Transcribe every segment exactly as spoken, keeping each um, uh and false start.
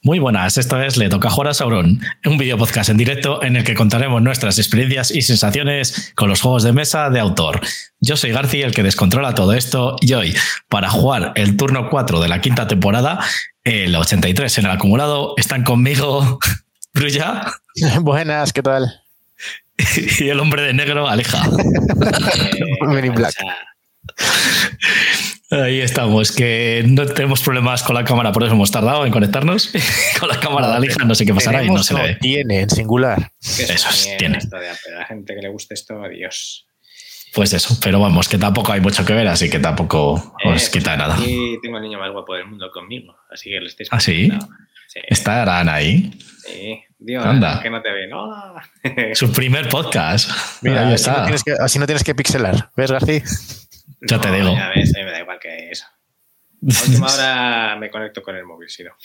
Muy buenas, esto es Le Toca Jugar a Sauron, un video podcast en directo en el que contaremos nuestras experiencias y sensaciones con los juegos de mesa de autor. Yo soy Garci, el que descontrola todo esto, y hoy, para jugar el turno cuatro de la quinta temporada, el ochenta y tres en el acumulado, están conmigo Brulla. Buenas, ¿qué tal? Y el hombre de negro, Aleja. Men in Black. Ahí estamos, que no tenemos problemas con la cámara, por eso hemos tardado en conectarnos. Con la cámara de Aleja no sé qué pasará y no se le ve. Tiene, en singular. Eso es, tiene. Esto de Apple. A la gente que le guste esto, adiós. Pues eso, pero vamos, que tampoco hay mucho que ver, así que tampoco eh, os quita pues nada. Aquí tengo el niño más guapo del mundo conmigo, así que le estáis... ¿Ah, sí? Sí. ¿Estarán ahí? Sí. Dios, Anda. que no te ven. ¡Oh! Su primer podcast. Mira, ahí así está. no, tienes que, así no tienes que pixelar. ¿Ves, García? Ya te digo. Ya ves, a mí me da igual que eso. A última hora me conecto con el móvil, si no.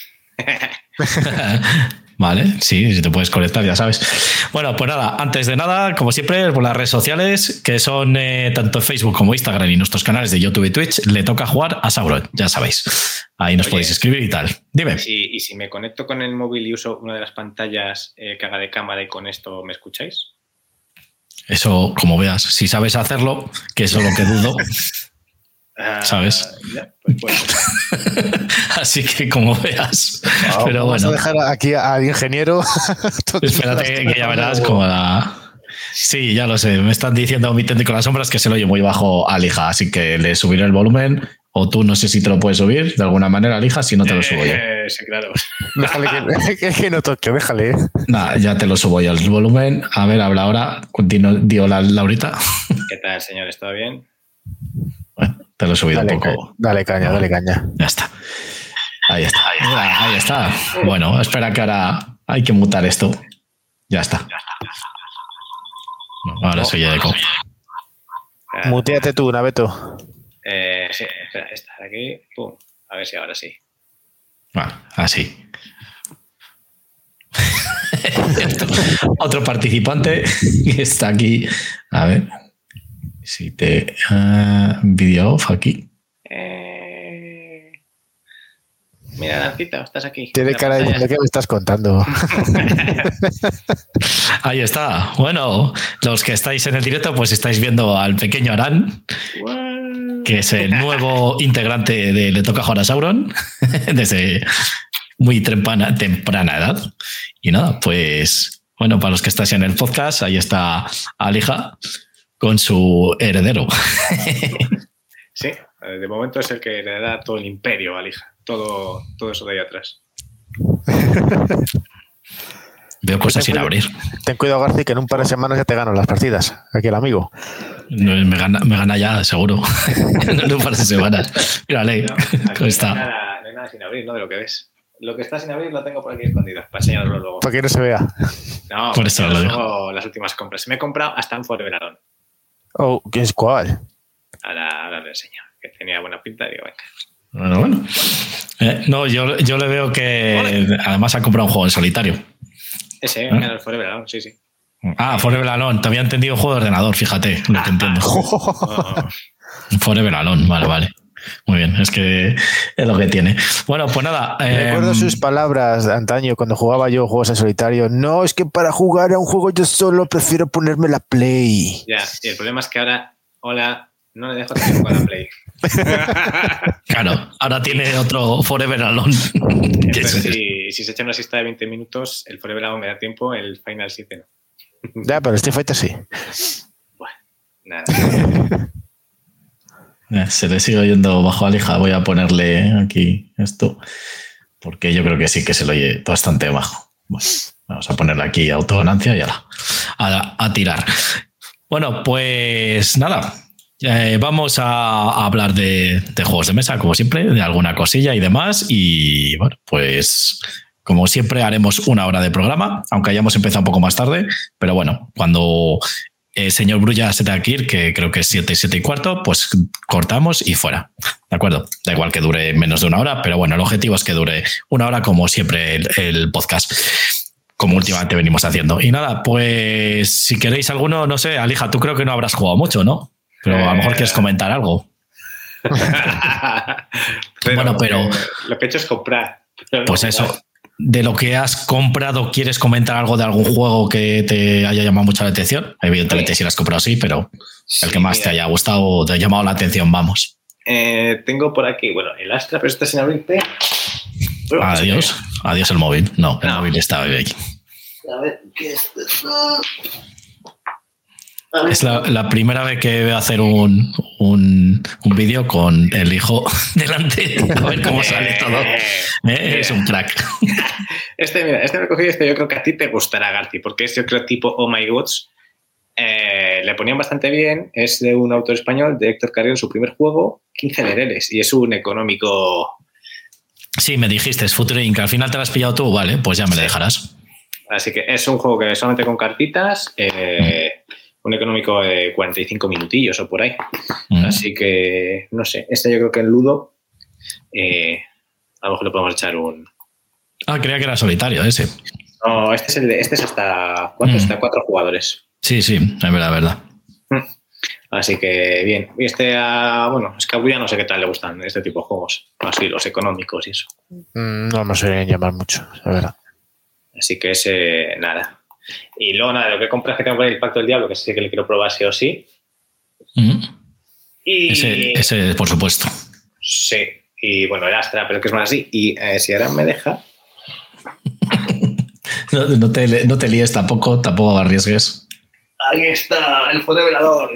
Vale, sí, si te puedes conectar, ya sabes. Bueno, pues nada, antes de nada, como siempre, por las redes sociales, que son eh, tanto Facebook como Instagram y nuestros canales de YouTube y Twitch, Le Toca Jugar a Sauron, ya sabéis. Ahí nos Oye, podéis escribir y tal. Dime. Y si, y si me conecto con el móvil y uso una de las pantallas eh, que haga de cámara y con esto me escucháis. Eso, como veas, si sabes hacerlo, que eso es lo que dudo. ¿Sabes? Uh, ya, pues, pues. Así que como veas. Wow, pero vamos bueno. a dejar aquí al ingeniero. Espérate que ya verás como la... Sí, ya lo sé. Me están diciendo mi técnico de las sombras que se lo oye muy bajo a Lija, así que le subiré el volumen. O tú no sé si te lo puedes subir de alguna manera, Lija, si no te lo subo yo. Eh, sí, claro. Déjale que, que, que no toque, déjale. Nah, ya te lo subo yo el volumen. A ver, habla ahora. Continúo, dio la Laurita. ¿Qué tal, señores? ¿Todo bien? Bueno, te lo he subido dale, un poco. Dale caña, dale caña. Ya está. Ahí está. Ahí está. Ahí está. Bueno, espera que ahora hay que mutar esto. Ya está. No, ahora no, soy eco. Muteate tú, Naveto. Eh, sí, espera, esta de aquí. Pum. A ver si ahora sí. Bueno, así. Otro participante que está aquí. A ver. Si te... Uh, video off aquí. Eh... Mira, Dancito, estás aquí. Tiene cara de ¿qué me estás contando? Ahí está. Bueno, los que estáis en el directo, pues estáis viendo al pequeño Aran, wow. que es el nuevo integrante de Le Toca Jugar a Sauron, desde muy temprana, temprana edad. Y nada, pues, bueno, para los que estáis en el podcast, ahí está Alija con su heredero. Sí, de momento es el que le da todo el imperio a Alija, todo, todo eso de ahí atrás. Veo cosas sin abrir. Ten cuidado, García, que en un par de semanas ya te ganan las partidas. Aquí el amigo. Me gana, me gana ya, seguro. En un par de semanas. Mírale, no, ¿cómo está? No hay, nada, no hay nada sin abrir, ¿no? De lo que ves. Lo que está sin abrir lo tengo por aquí escondido, para enseñarlo luego. Para que no se vea. No, por eso lo digo. Las últimas compras. Me he comprado hasta un Forever Alone. Oh, ¿qué es cuál? Ahora, ahora lo enseño, que tenía buena pinta y digo, venga. Bueno, bueno. Eh, no, yo, yo le veo que ¿Vale? Además ha comprado un juego en solitario. Ese, ¿Eh? El Forever Alone, sí, sí. Ah, Forever Alone. Te había entendido juego de ordenador, fíjate, lo que entiendo. Oh. Forever Alone, vale, vale. Muy bien, es que es lo que tiene. Bueno, pues nada. Recuerdo eh, sus palabras de antaño cuando jugaba yo juegos en solitario. No, es que para jugar a un juego yo solo prefiero ponerme la Play. Ya, y el problema es que ahora, hola, no le dejo que jugar a la Play. Claro, ahora tiene otro Forever Alone. Entonces, si, si se echa una siesta de veinte minutos, el Forever Alone me da tiempo, el Final siete no. Ya, pero el Street Fighter sí. Bueno, nada. Se le sigue oyendo bajo Alija. Voy a ponerle aquí esto porque yo creo que sí que se lo oye bastante bajo. Bueno, vamos a ponerle aquí autoganancia y a, la, a, a tirar. Bueno, pues nada. Eh, vamos a, a hablar de, de juegos de mesa, como siempre, de alguna cosilla y demás. Y bueno, pues como siempre haremos una hora de programa, aunque hayamos empezado un poco más tarde. Pero bueno, cuando el señor Brulla se tenga que ir, que creo que es siete, siete y cuarto, pues cortamos y fuera. ¿De acuerdo? Da igual que dure menos de una hora, pero bueno, el objetivo es que dure una hora como siempre el, el podcast, como últimamente venimos haciendo. Y nada, pues si queréis alguno, no sé, Alija, tú creo que no habrás jugado mucho, ¿no? Pero a lo mejor quieres comentar algo. pero, bueno, pero... Lo que he hecho es comprar. Pues eso, de lo que has comprado, ¿quieres comentar algo de algún juego que te haya llamado mucho la atención? Evidentemente, sí. Si lo has comprado, sí, pero sí, el que más mira. te haya gustado o te ha llamado la atención, vamos. Eh, tengo por aquí, bueno, el Astra, pero está sin abrirte. Bueno, adiós, pues, adiós el móvil. No, el no. móvil está ahí. A ver, ¿qué es esto? Es la, la primera vez que voy a hacer un, un, un vídeo con el hijo delante, a ver cómo sale todo. ¿Eh? Es un crack. Este, mira, este recogido, este yo creo que a ti te gustará, Garci, porque es, yo creo, tipo Oh My Gods. Eh, le ponían bastante bien. Es de un autor español, de Héctor Carrión, su primer juego, quince lereles, y es un económico. Sí, me dijiste, es Future Inc. Al final te lo has pillado tú, vale, pues ya me lo dejarás. Así que es un juego que solamente con cartitas. Eh, mm. Un económico de cuarenta y cinco minutillos o por ahí. Mm. Así que, no sé, este yo creo que en Ludo eh, a lo mejor le podemos echar un... Ah, creía que era solitario ese. No, este es, el de, este es hasta, ¿cuántos? Mm. Hasta cuatro jugadores. Sí, sí, es verdad, verdad. Mm. Así que, bien. Y este, uh, bueno, es que a Buya no sé qué tal le gustan este tipo de juegos. Así, los económicos y eso. No me suelen llamar mucho, la verdad. Así que ese, nada. Y luego, nada, lo que compré es que tengo por ahí el Pacto del Diablo, que sí que le quiero probar sí o sí. Mm. Y... Ese, ese, por supuesto. Sí. Y bueno, el Astra, pero que es más así. Y eh, si ahora me deja... no, no, te, no te líes tampoco, tampoco arriesgues. Ahí está, el fotovelador.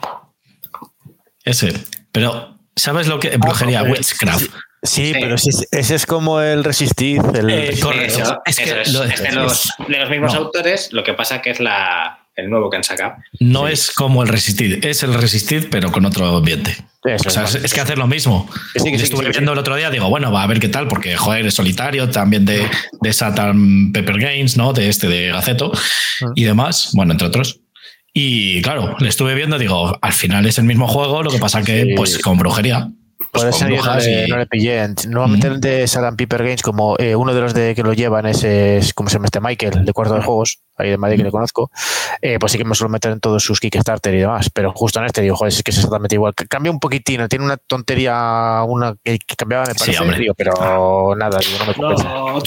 Ese. Pero, ¿sabes lo que? Brujería, ah, Witchcraft. Sí, sí, sí, pero sí, ese es como el Resistid. El... Eh, correcto. Eso, es que es, lo, es de, los, de los mismos no. autores, lo que pasa que es la, el nuevo que han sacado. No sí. es como el Resistid, es el Resistid, pero con otro ambiente. Eso, o sea, es, es que hacer lo mismo. Sí, sí, estuve sí, viendo sí. el otro día, digo, bueno, va a ver qué tal, porque joder, es solitario, también de, de Satan Pepper Games, ¿no? De este de Gaceto uh-huh. y demás, bueno, entre otros. Y claro, le estuve viendo, digo, al final es el mismo juego, lo que pasa que, sí. pues, con brujería. Pues por eso yo no le, y... no le pillé. Normalmente mm. el de Satan Piper Games, como eh, uno de los de que lo llevan es, es como se llama este Michael, de Cuarto de Juegos, ahí de Madrid, que le conozco, eh, pues sí que me suelo meter en todos sus Kickstarter y demás, pero justo en este digo, joder, es que es exactamente igual. Cambia un poquitín, tiene una tontería, una que, que cambiaba, me parece, sí, tío, pero nada, digo, no me compensa. No,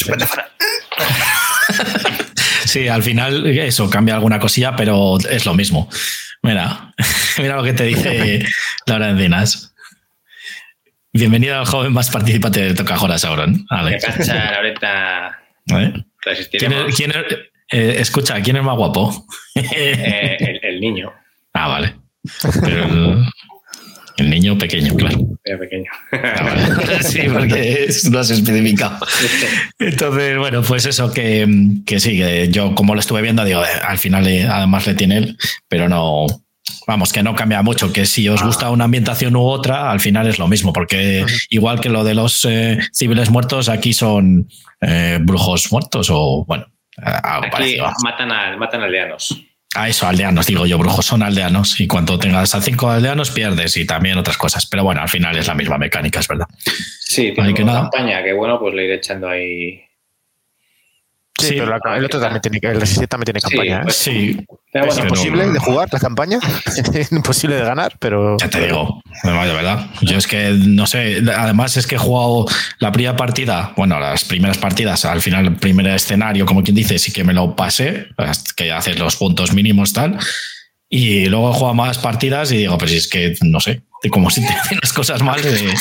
sí, al final eso, cambia alguna cosilla, pero es lo mismo. Mira, mira lo que te dice Laura Encinas. Bienvenido al joven más participante de Tocajoras, Sauron. Vale. Cacha, ahorita ¿Eh? ¿Quién es, quién es, eh, escucha, ¿quién es más guapo? Eh, el, el niño. Ah, vale. Pero el, el niño pequeño, claro. El pequeño. Ah, vale. Sí, porque no has especificado. Entonces, bueno, pues eso que, que sí, que yo como lo estuve viendo, digo, eh, al final eh, además le tiene él, pero no... Vamos, que no cambia mucho, que si os gusta una ambientación u otra, al final es lo mismo, porque igual que lo de los eh, civiles muertos, aquí son eh, brujos muertos o, bueno, algo aquí parecido. Matan, a, matan aldeanos. A eso, aldeanos, digo yo, brujos son aldeanos, y cuando tengas a cinco aldeanos pierdes y también otras cosas, pero bueno, al final es la misma mecánica, es verdad. Sí, tiene una nada. campaña, que bueno, pues le iré echando ahí... Sí, sí, pero la, el otro también tiene, el Resistance también tiene campaña. Sí, pues sí. Pero bueno, es imposible no, de jugar la campaña, es imposible de ganar, pero... Ya te digo, de verdad. Yo es que, no sé, además es que he jugado la primera partida, bueno, las primeras partidas, al final el primer escenario, como quien dice, sí que me lo pasé, que haces los puntos mínimos tal, y luego he jugado más partidas y digo, pues es que, no sé, como si te hacen las cosas mal, de...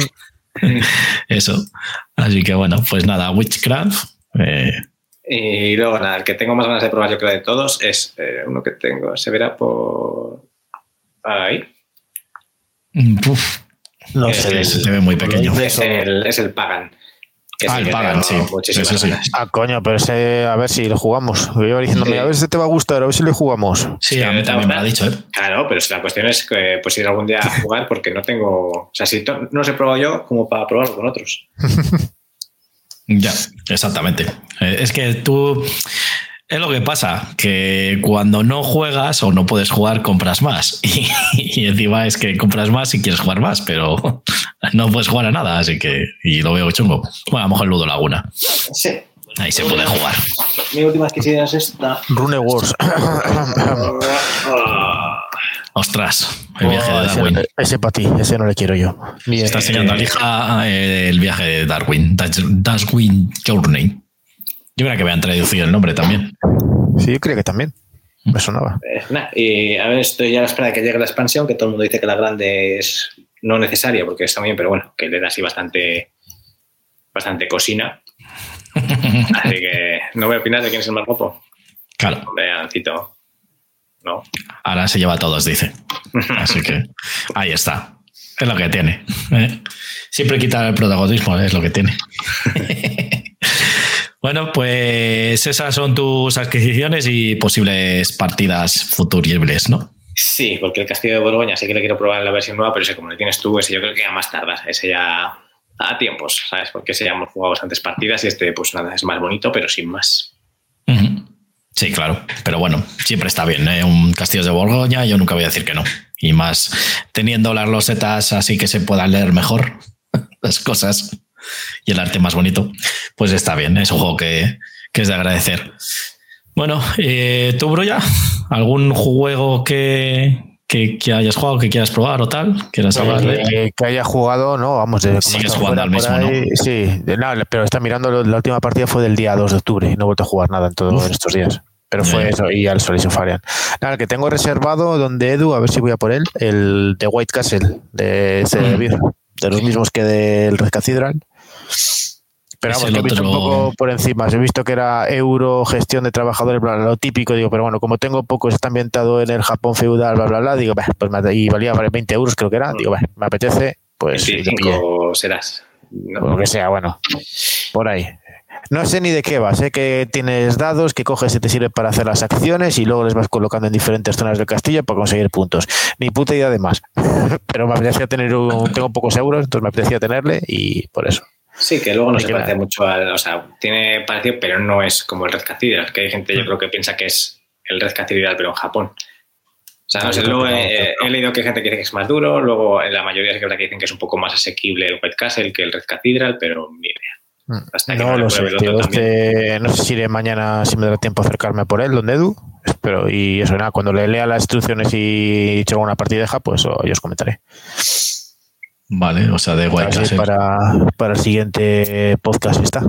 eso. Así que bueno, pues nada, Witchcraft... Eh, Y luego, nada, el que tengo más ganas de probar, yo creo, de todos, es eh, uno que tengo. Se verá por... ahí. Uf, no es sé, el, se ve muy pequeño. Es el, es el Pagan. Ah, el Pagan, sí. Muchísimas sí, sí. Ah, coño, pero ese, a ver si lo jugamos. Yo iba diciéndome, sí. a ver si te va a gustar, a ver si lo jugamos. Sí, sí a mí también me lo ha dicho, ¿eh? Claro, pero la cuestión es que pues ir algún día a jugar porque no tengo... O sea, si no los he probado yo, como para probarlo con otros. Ya, exactamente. Es que tú... Es lo que pasa, que cuando no juegas o no puedes jugar, compras más. Y, y encima es que compras más si quieres jugar más, pero no puedes jugar a nada, así que... Y lo veo chungo. Bueno, a lo mejor Ludo Laguna. Sí. Ahí se puede jugar. Mi última adquisición es esta. Rune Wars. Ostras, el viaje oh, de Darwin. Ese, ese para ti, ese no le quiero yo. Ni está enseñando a la hija eh, el viaje de Darwin, Darwin Journey. Yo creo que me han traducido el nombre también. Sí, yo creo que también. Me sonaba. Eh, nah, y a ver, estoy ya a la espera de que llegue la expansión, que todo el mundo dice que la grande es no necesaria, porque está bien, pero bueno, que le da así bastante, bastante cocina. Así que no voy a opinar de quién es el más guapo. Claro. Hombre, Adancito. No. Ahora se lleva a todos, dice. Así que ahí está. Es lo que tiene. ¿eh? Siempre quitar el protagonismo, es lo que tiene. Bueno, pues esas son tus adquisiciones y posibles partidas futuribles, ¿no? Sí, porque el Castillo de Borgoña sí que le quiero probar en la versión nueva, pero ese como le tienes tú, ese yo creo que ya más tardas. Ese ya a tiempos, ¿sabes? Porque ese ya hemos jugado bastantes partidas y este pues nada, es más bonito, pero sin más. Uh-huh. Sí, claro. Pero bueno, siempre está bien, ¿eh? Un Castillo de Borgoña, yo nunca voy a decir que no. Y más teniendo las losetas así que se puedan leer mejor las cosas y el arte más bonito, pues está bien. Es un juego que, que es de agradecer. Bueno, eh, ¿tú, Broya? ¿Algún juego que, que, que hayas jugado, que quieras probar o tal? ¿Quieras hablar de que, que haya jugado, no, vamos. De, Sigues jugando al mismo, ahí, ¿no? Sí, de nada, pero está mirando, la última partida fue del día dos de octubre y no he vuelto a jugar nada en todos estos días. Pero fue yeah. eso, y al Solis of Arian. Nada, el que tengo reservado, donde Edu, a ver si voy a por él, el de White Castle, de ese de, de los mismos que del Red Cathedral. Pero vamos, que he visto otro... un poco por encima. He visto que era euro, gestión de trabajadores, bla, bla, lo típico. Digo, pero bueno, como tengo poco, está ambientado en el Japón feudal, bla, bla, bla. Digo, bah, pues me, y valía veinte euros, creo que era. Digo, bah, me apetece, pues. veinticinco serás. No. Lo que sea, bueno, por ahí. No sé ni de qué va, sé que tienes dados que coges y te sirven para hacer las acciones y luego les vas colocando en diferentes zonas del castillo para conseguir puntos. Ni puta idea de más. Pero me apetecía tener un, tengo pocos euros, entonces me apetecía tenerle y por eso. Sí, que luego no se parece mucho al, o sea, tiene parecido, pero no es como el Red Cathedral, que hay gente yo creo que piensa que es el Red Cathedral, pero en Japón. O sea, no sé, luego he, he leído que hay gente que dice que es más duro, luego en la mayoría es verdad que dicen que es un poco más asequible el White Castle que el Red Cathedral, pero ni idea. Hasta que no, no lo sé, tío, este, no sé si iré mañana, si me dará tiempo a acercarme por él, donde Edu, espero, y eso, nada, cuando le lea las instrucciones y eche una partideja, pues yo os comentaré. Vale, o sea, de White Castle. Para, para el siguiente podcast está.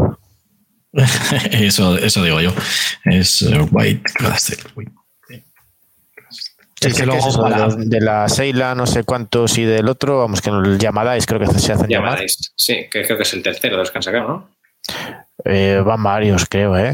eso, eso digo yo, es White Castle. Sí, es que luego es para... de la Seila, no sé cuántos y del otro, vamos, que el Yamadais creo que se hacen llamar. Yamadais, sí, que creo que es el tercero de los que han sacado, ¿no? Eh, van varios, creo, ¿eh?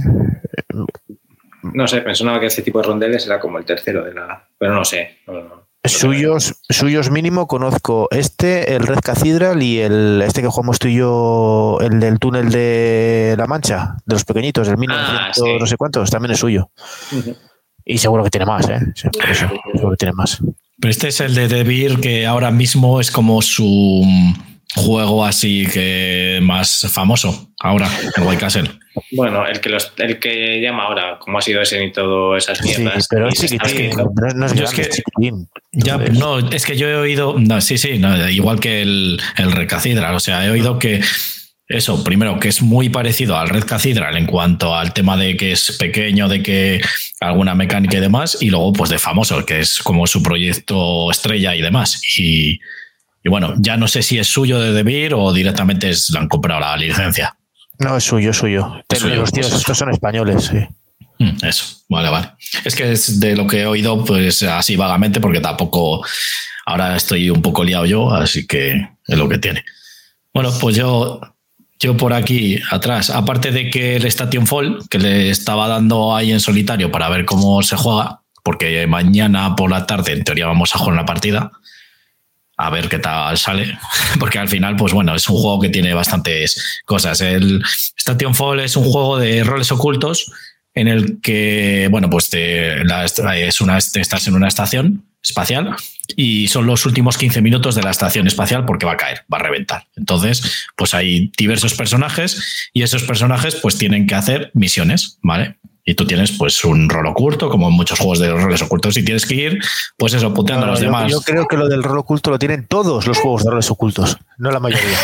No sé, pensaba que este tipo de rondeles era como el tercero de la... Pero no sé. No, no, suyos, no suyos mínimo conozco este, el Red Cathedral y el este que jugamos tú y yo, el del túnel de La Mancha, de los pequeñitos, el mil novecientos, ah, sí. No sé cuántos, también es suyo. Uh-huh. Y seguro que tiene más, ¿eh? Sí, por eso, seguro que tiene más. Pero este es el de De Beer, que ahora mismo es como su juego así que más famoso, ahora, el White Castle. Bueno, el que los, el que llama ahora, como ha sido ese y todo esas mierdas. Sí, pero es chiquitín, no, no es grande, es que, es chiquitín. Ya, no, es que yo he oído, no, sí, sí, no, igual que el, el Red Cathedral, o sea, he oído que eso, primero, que es muy parecido al Red Cathedral en cuanto al tema de que es pequeño, de que alguna mecánica y demás, y luego pues de famoso, que es como su proyecto estrella y demás. Y, y bueno, ya no sé si es suyo de De Beer o directamente es, le han comprado la licencia. No, es suyo, es suyo. Es suyo los tíos, pues estos son españoles, sí. Eso, vale, vale. Es que es de lo que he oído, pues así vagamente, porque tampoco ahora estoy un poco liado yo, así que es lo que tiene. Bueno, pues yo... Yo por aquí atrás, aparte de que el Station Fall, que le estaba dando ahí en solitario para ver cómo se juega, porque mañana por la tarde en teoría vamos a jugar una partida, a ver qué tal sale, porque al final, pues bueno, es un juego que tiene bastantes cosas. El Station Fall es un juego de roles ocultos en el que, bueno, pues te, la, es una, estás en una estación espacial y son los últimos quince minutos de la estación espacial porque va a caer, va a reventar. Entonces, pues hay diversos personajes y esos personajes pues tienen que hacer misiones, ¿vale? Y tú tienes pues un rol oculto, como en muchos juegos de roles ocultos, y tienes que ir, pues eso, puteando no, a los yo, demás. Yo creo que lo del rol oculto lo tienen todos los juegos de roles ocultos, no la mayoría.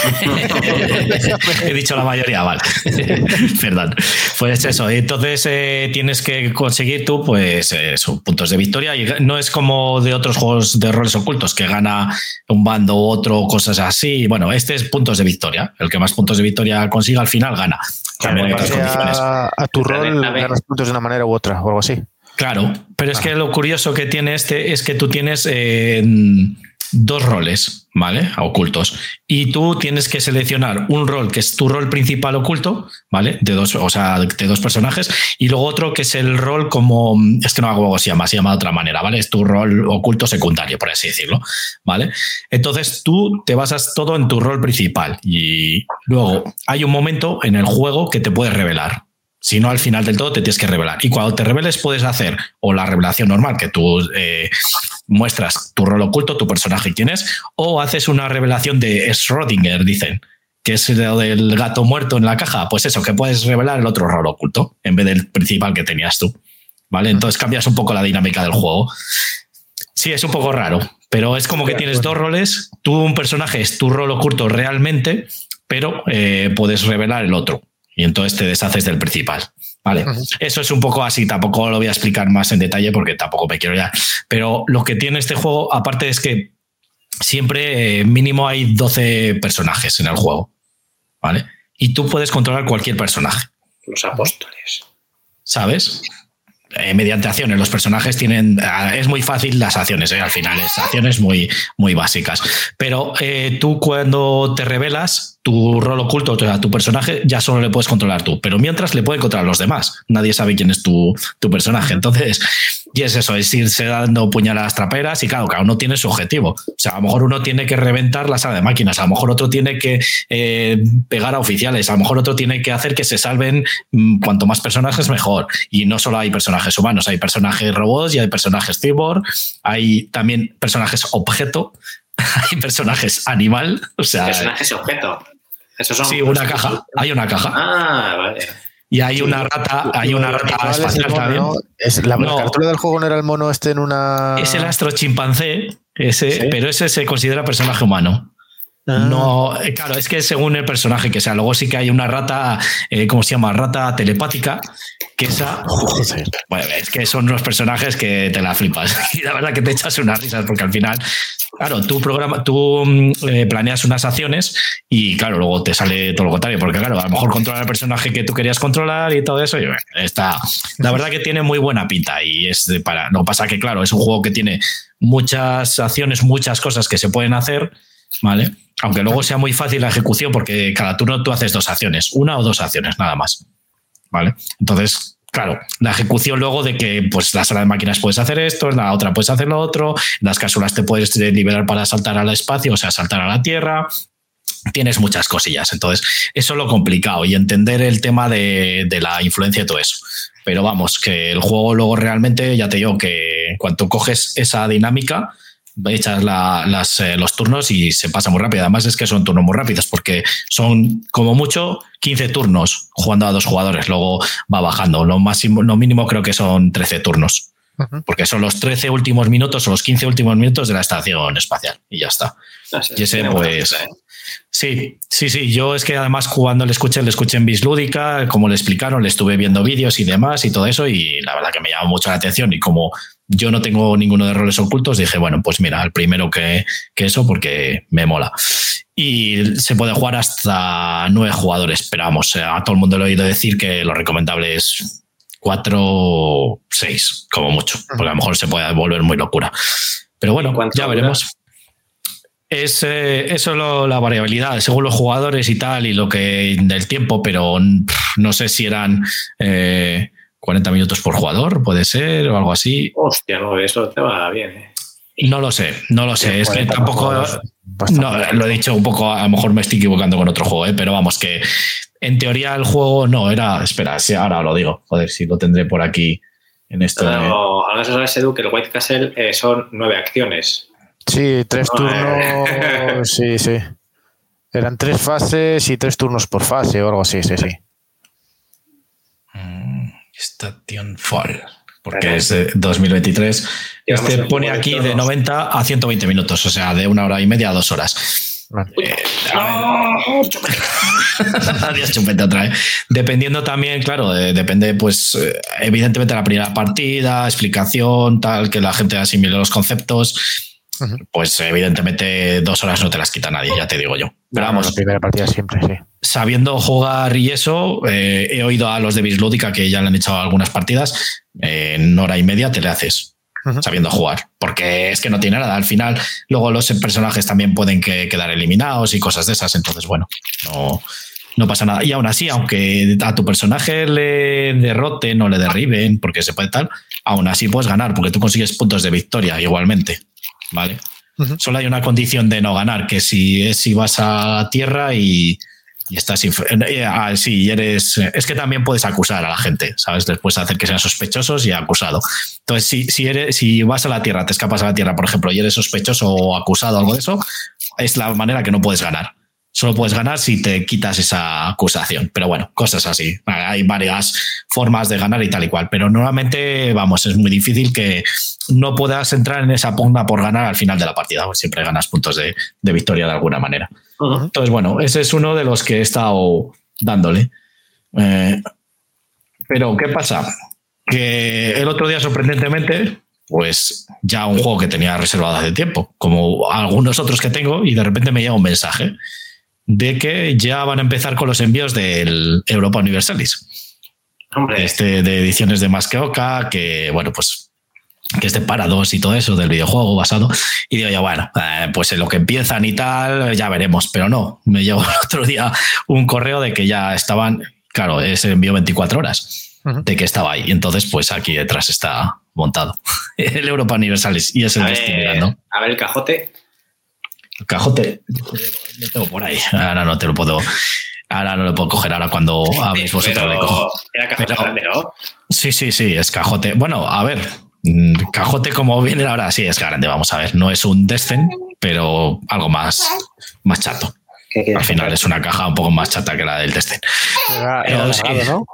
He dicho la mayoría, vale. Perdón. Pues eso, entonces eh, tienes que conseguir tú, pues, eso, puntos de victoria. Y no es como de otros juegos de roles ocultos, que gana un bando u otro, cosas así. Bueno, este es puntos de victoria. El que más puntos de victoria consiga al final gana. cambian en otras condiciones. A, a tu rol ganas puntos de una manera u otra, o algo así. Claro, pero es que lo curioso que tiene este es que tú tienes eh, dos roles, ¿vale? Ocultos. Y tú tienes que seleccionar un rol que es tu rol principal oculto, ¿vale? De dos, o sea, de dos personajes, y luego otro que es el rol como, es que no hago cómo se llama, se llama de otra manera, ¿vale? Es tu rol oculto secundario, por así decirlo, ¿vale? Entonces tú te basas todo en tu rol principal y luego hay un momento en el juego que te puedes revelar. Si no, al final del todo te tienes que revelar. Y cuando te reveles puedes hacer o la revelación normal, que tú eh, muestras tu rol oculto, tu personaje quién es, o haces una revelación de Schrödinger, dicen, que es lo del gato muerto en la caja. Pues eso, que puedes revelar el otro rol oculto en vez del principal que tenías tú. ¿Vale? Entonces cambias un poco la dinámica del juego. Sí, es un poco raro, pero es como que tienes dos roles. Tú, un personaje, es tu rol oculto realmente, pero eh, puedes revelar el otro. Y entonces te deshaces del principal. Vale, uh-huh. Eso es un poco así, tampoco lo voy a explicar más en detalle porque tampoco me quiero ya. Pero lo que tiene este juego, aparte, es que siempre eh, mínimo hay doce personajes en el juego. ¿Vale? Y tú puedes controlar cualquier personaje. Los apóstoles. ¿Sabes? Eh, mediante acciones. Los personajes tienen... Eh, es muy fácil las acciones, eh, al final. Es acciones muy, muy básicas. Pero eh, tú cuando te revelas, tu rol oculto, o sea, tu personaje, ya solo le puedes controlar tú. Pero mientras le pueden controlar los demás. Nadie sabe quién es tu, tu personaje. Entonces, y es eso, es irse dando puñaladas traperas y claro, cada uno tiene su objetivo. O sea, a lo mejor uno tiene que reventar la sala de máquinas, a lo mejor otro tiene que eh, pegar a oficiales, a lo mejor otro tiene que hacer que se salven mmm, cuanto más personajes mejor. Y no solo hay personajes humanos, hay personajes robots y hay personajes cyborg, hay también personajes objeto, hay personajes animal, o sea... Personajes objeto. Esos son sí, una caja, hay una caja. Ah, vale. Y hay sí, una rata, hay una rata espacial mono, también. ¿no? Es la, no, carátula del juego no era el mono este en una... Es el astro chimpancé, ese, ¿sí? Pero ese se considera personaje humano. Ah. No, claro, es que según el personaje que sea. Luego sí que hay una rata, eh, ¿cómo se llama? Rata telepática, que esa... Bueno, es que son unos personajes que te la flipas. Y la verdad que te echas unas risas porque al final... Claro, tú, programa, tú eh, planeas unas acciones y claro, luego te sale todo lo contrario, porque claro, a lo mejor controla el personaje que tú querías controlar y todo eso, y bueno, está, la verdad que tiene muy buena pinta y es de para, lo que pasa que claro, es un juego que tiene muchas acciones, muchas cosas que se pueden hacer, ¿vale? Aunque luego sea muy fácil la ejecución porque cada turno tú haces dos acciones, una o dos acciones nada más, ¿vale? Entonces... Claro, la ejecución luego de que pues la sala de máquinas puedes hacer esto, en la otra puedes hacer lo otro, en las cápsulas te puedes liberar para saltar al espacio, o sea, saltar a la Tierra, tienes muchas cosillas. Entonces, eso es lo complicado y entender el tema de, de la influencia y todo eso. Pero vamos, que el juego luego realmente, ya te digo, que en cuanto coges esa dinámica, echas la, las, eh, los turnos y se pasa muy rápido. Además es que son turnos muy rápidos porque son como mucho quince turnos jugando a dos jugadores, luego va bajando. Lo máximo, lo mínimo creo que son trece turnos, uh-huh. Porque son los trece últimos minutos o los quince últimos minutos de la estación espacial y ya está. No sé, y ese pues... Sí, sí, sí. Yo es que además cuando le escuché, le escuché en Bislúdica, como le explicaron, le estuve viendo vídeos y demás y todo eso y la verdad que me llamó mucho la atención y como yo no tengo ninguno de roles ocultos, dije, bueno, pues mira, el primero que, que eso porque me mola. Y se puede jugar hasta nueve jugadores, pero vamos, a todo el mundo le he oído decir que lo recomendable es cuatro o seis, como mucho, porque a lo mejor se puede volver muy locura. Pero bueno, ya veremos. Es eh, eso lo, la variabilidad, según los jugadores y tal, y lo que del tiempo, pero pff, no sé si eran eh, cuarenta minutos por jugador, puede ser, o algo así. Hostia, no, eso te va bien, ¿eh? No lo sé, no lo sé. Es que tampoco. No, lo he dicho un poco, a lo mejor me estoy equivocando con otro juego, ¿eh? Pero vamos, que en teoría el juego no era. Espera, si ahora lo digo. Joder, si lo tendré por aquí en esto. No, ahora se sabe, Edu, que el White Castle eh, son nueve acciones. Sí, tres no, turnos. Eh. Sí, sí. Eran tres fases y tres turnos por fase o algo así, sí, sí. Mm, Station Fall. Porque vale. Es de dos mil veintitrés. Este pone aquí de noventa a ciento veinte minutos, o sea, de una hora y media a dos horas. Vale. Eh, no, chupete. Adiós, chupete otra vez. Dependiendo también, claro, eh, depende, pues, eh, evidentemente, la primera partida, explicación, tal, que la gente asimile los conceptos. uh-huh. pues evidentemente dos horas no te las quita nadie, ya te digo yo. Pero vamos, la primera partida siempre, sí. Sabiendo jugar y eso, eh, he oído a los de Bislúdica que ya le han echado algunas partidas, eh, en hora y media te le haces. Uh-huh. Sabiendo jugar, porque es que no tiene nada. Al final, luego los personajes también pueden que, quedar eliminados y cosas de esas. Entonces, bueno, no, no pasa nada. Y aún así, aunque a tu personaje le derroten o le derriben, porque se puede tal, aún así puedes ganar, porque tú consigues puntos de victoria igualmente, ¿vale? Uh-huh. Solo hay una condición de no ganar, que si es si vas a tierra y, y estás inf- eh, ah, sí, y eres, es que también puedes acusar a la gente, ¿sabes? Después hacer que sean sospechosos y acusado. Entonces, si, si eres, si vas a la tierra, te escapas a la tierra, por ejemplo, y eres sospechoso o acusado o algo de eso, es la manera que no puedes ganar. Solo puedes ganar si te quitas esa acusación. Pero bueno, cosas así. Hay varias formas de ganar y tal y cual. Pero normalmente, vamos, es muy difícil que no puedas entrar en esa pugna por ganar al final de la partida. Pues siempre ganas puntos de, de victoria de alguna manera. Uh-huh. Entonces, bueno, ese es uno de los que he estado dándole. Eh, pero, ¿qué pasa? Que el otro día, sorprendentemente, pues ya un juego que tenía reservado hace tiempo, como algunos otros que tengo, y de repente me llega un mensaje de que ya van a empezar con los envíos del Europa Universalis. Hombre. Este de ediciones de Más que Oca, que bueno, pues que es de Paradox y todo eso, del videojuego basado. Y digo ya, bueno, eh, pues en lo que empiezan y tal, ya veremos. Pero no, me llegó el otro día un correo de que ya estaban, claro, ese envío veinticuatro horas, uh-huh. de que estaba ahí. Y entonces, pues aquí detrás está montado el Europa Universalis y es el que estoy mirando. A ver el cajote. El cajote lo tengo por ahí. Ahora no te lo puedo. Ahora no lo puedo coger. Ahora cuando habéis vosotros le cojo. Era cajote Pero, grande, ¿no? Sí, sí, sí, es cajote. Bueno, a ver, cajote como viene ahora, sí es grande. Vamos a ver, no es un Descent, pero algo más, más chato. Al final es una caja un poco más chata que la del Descent. Era, era Pero, sí, ¿no?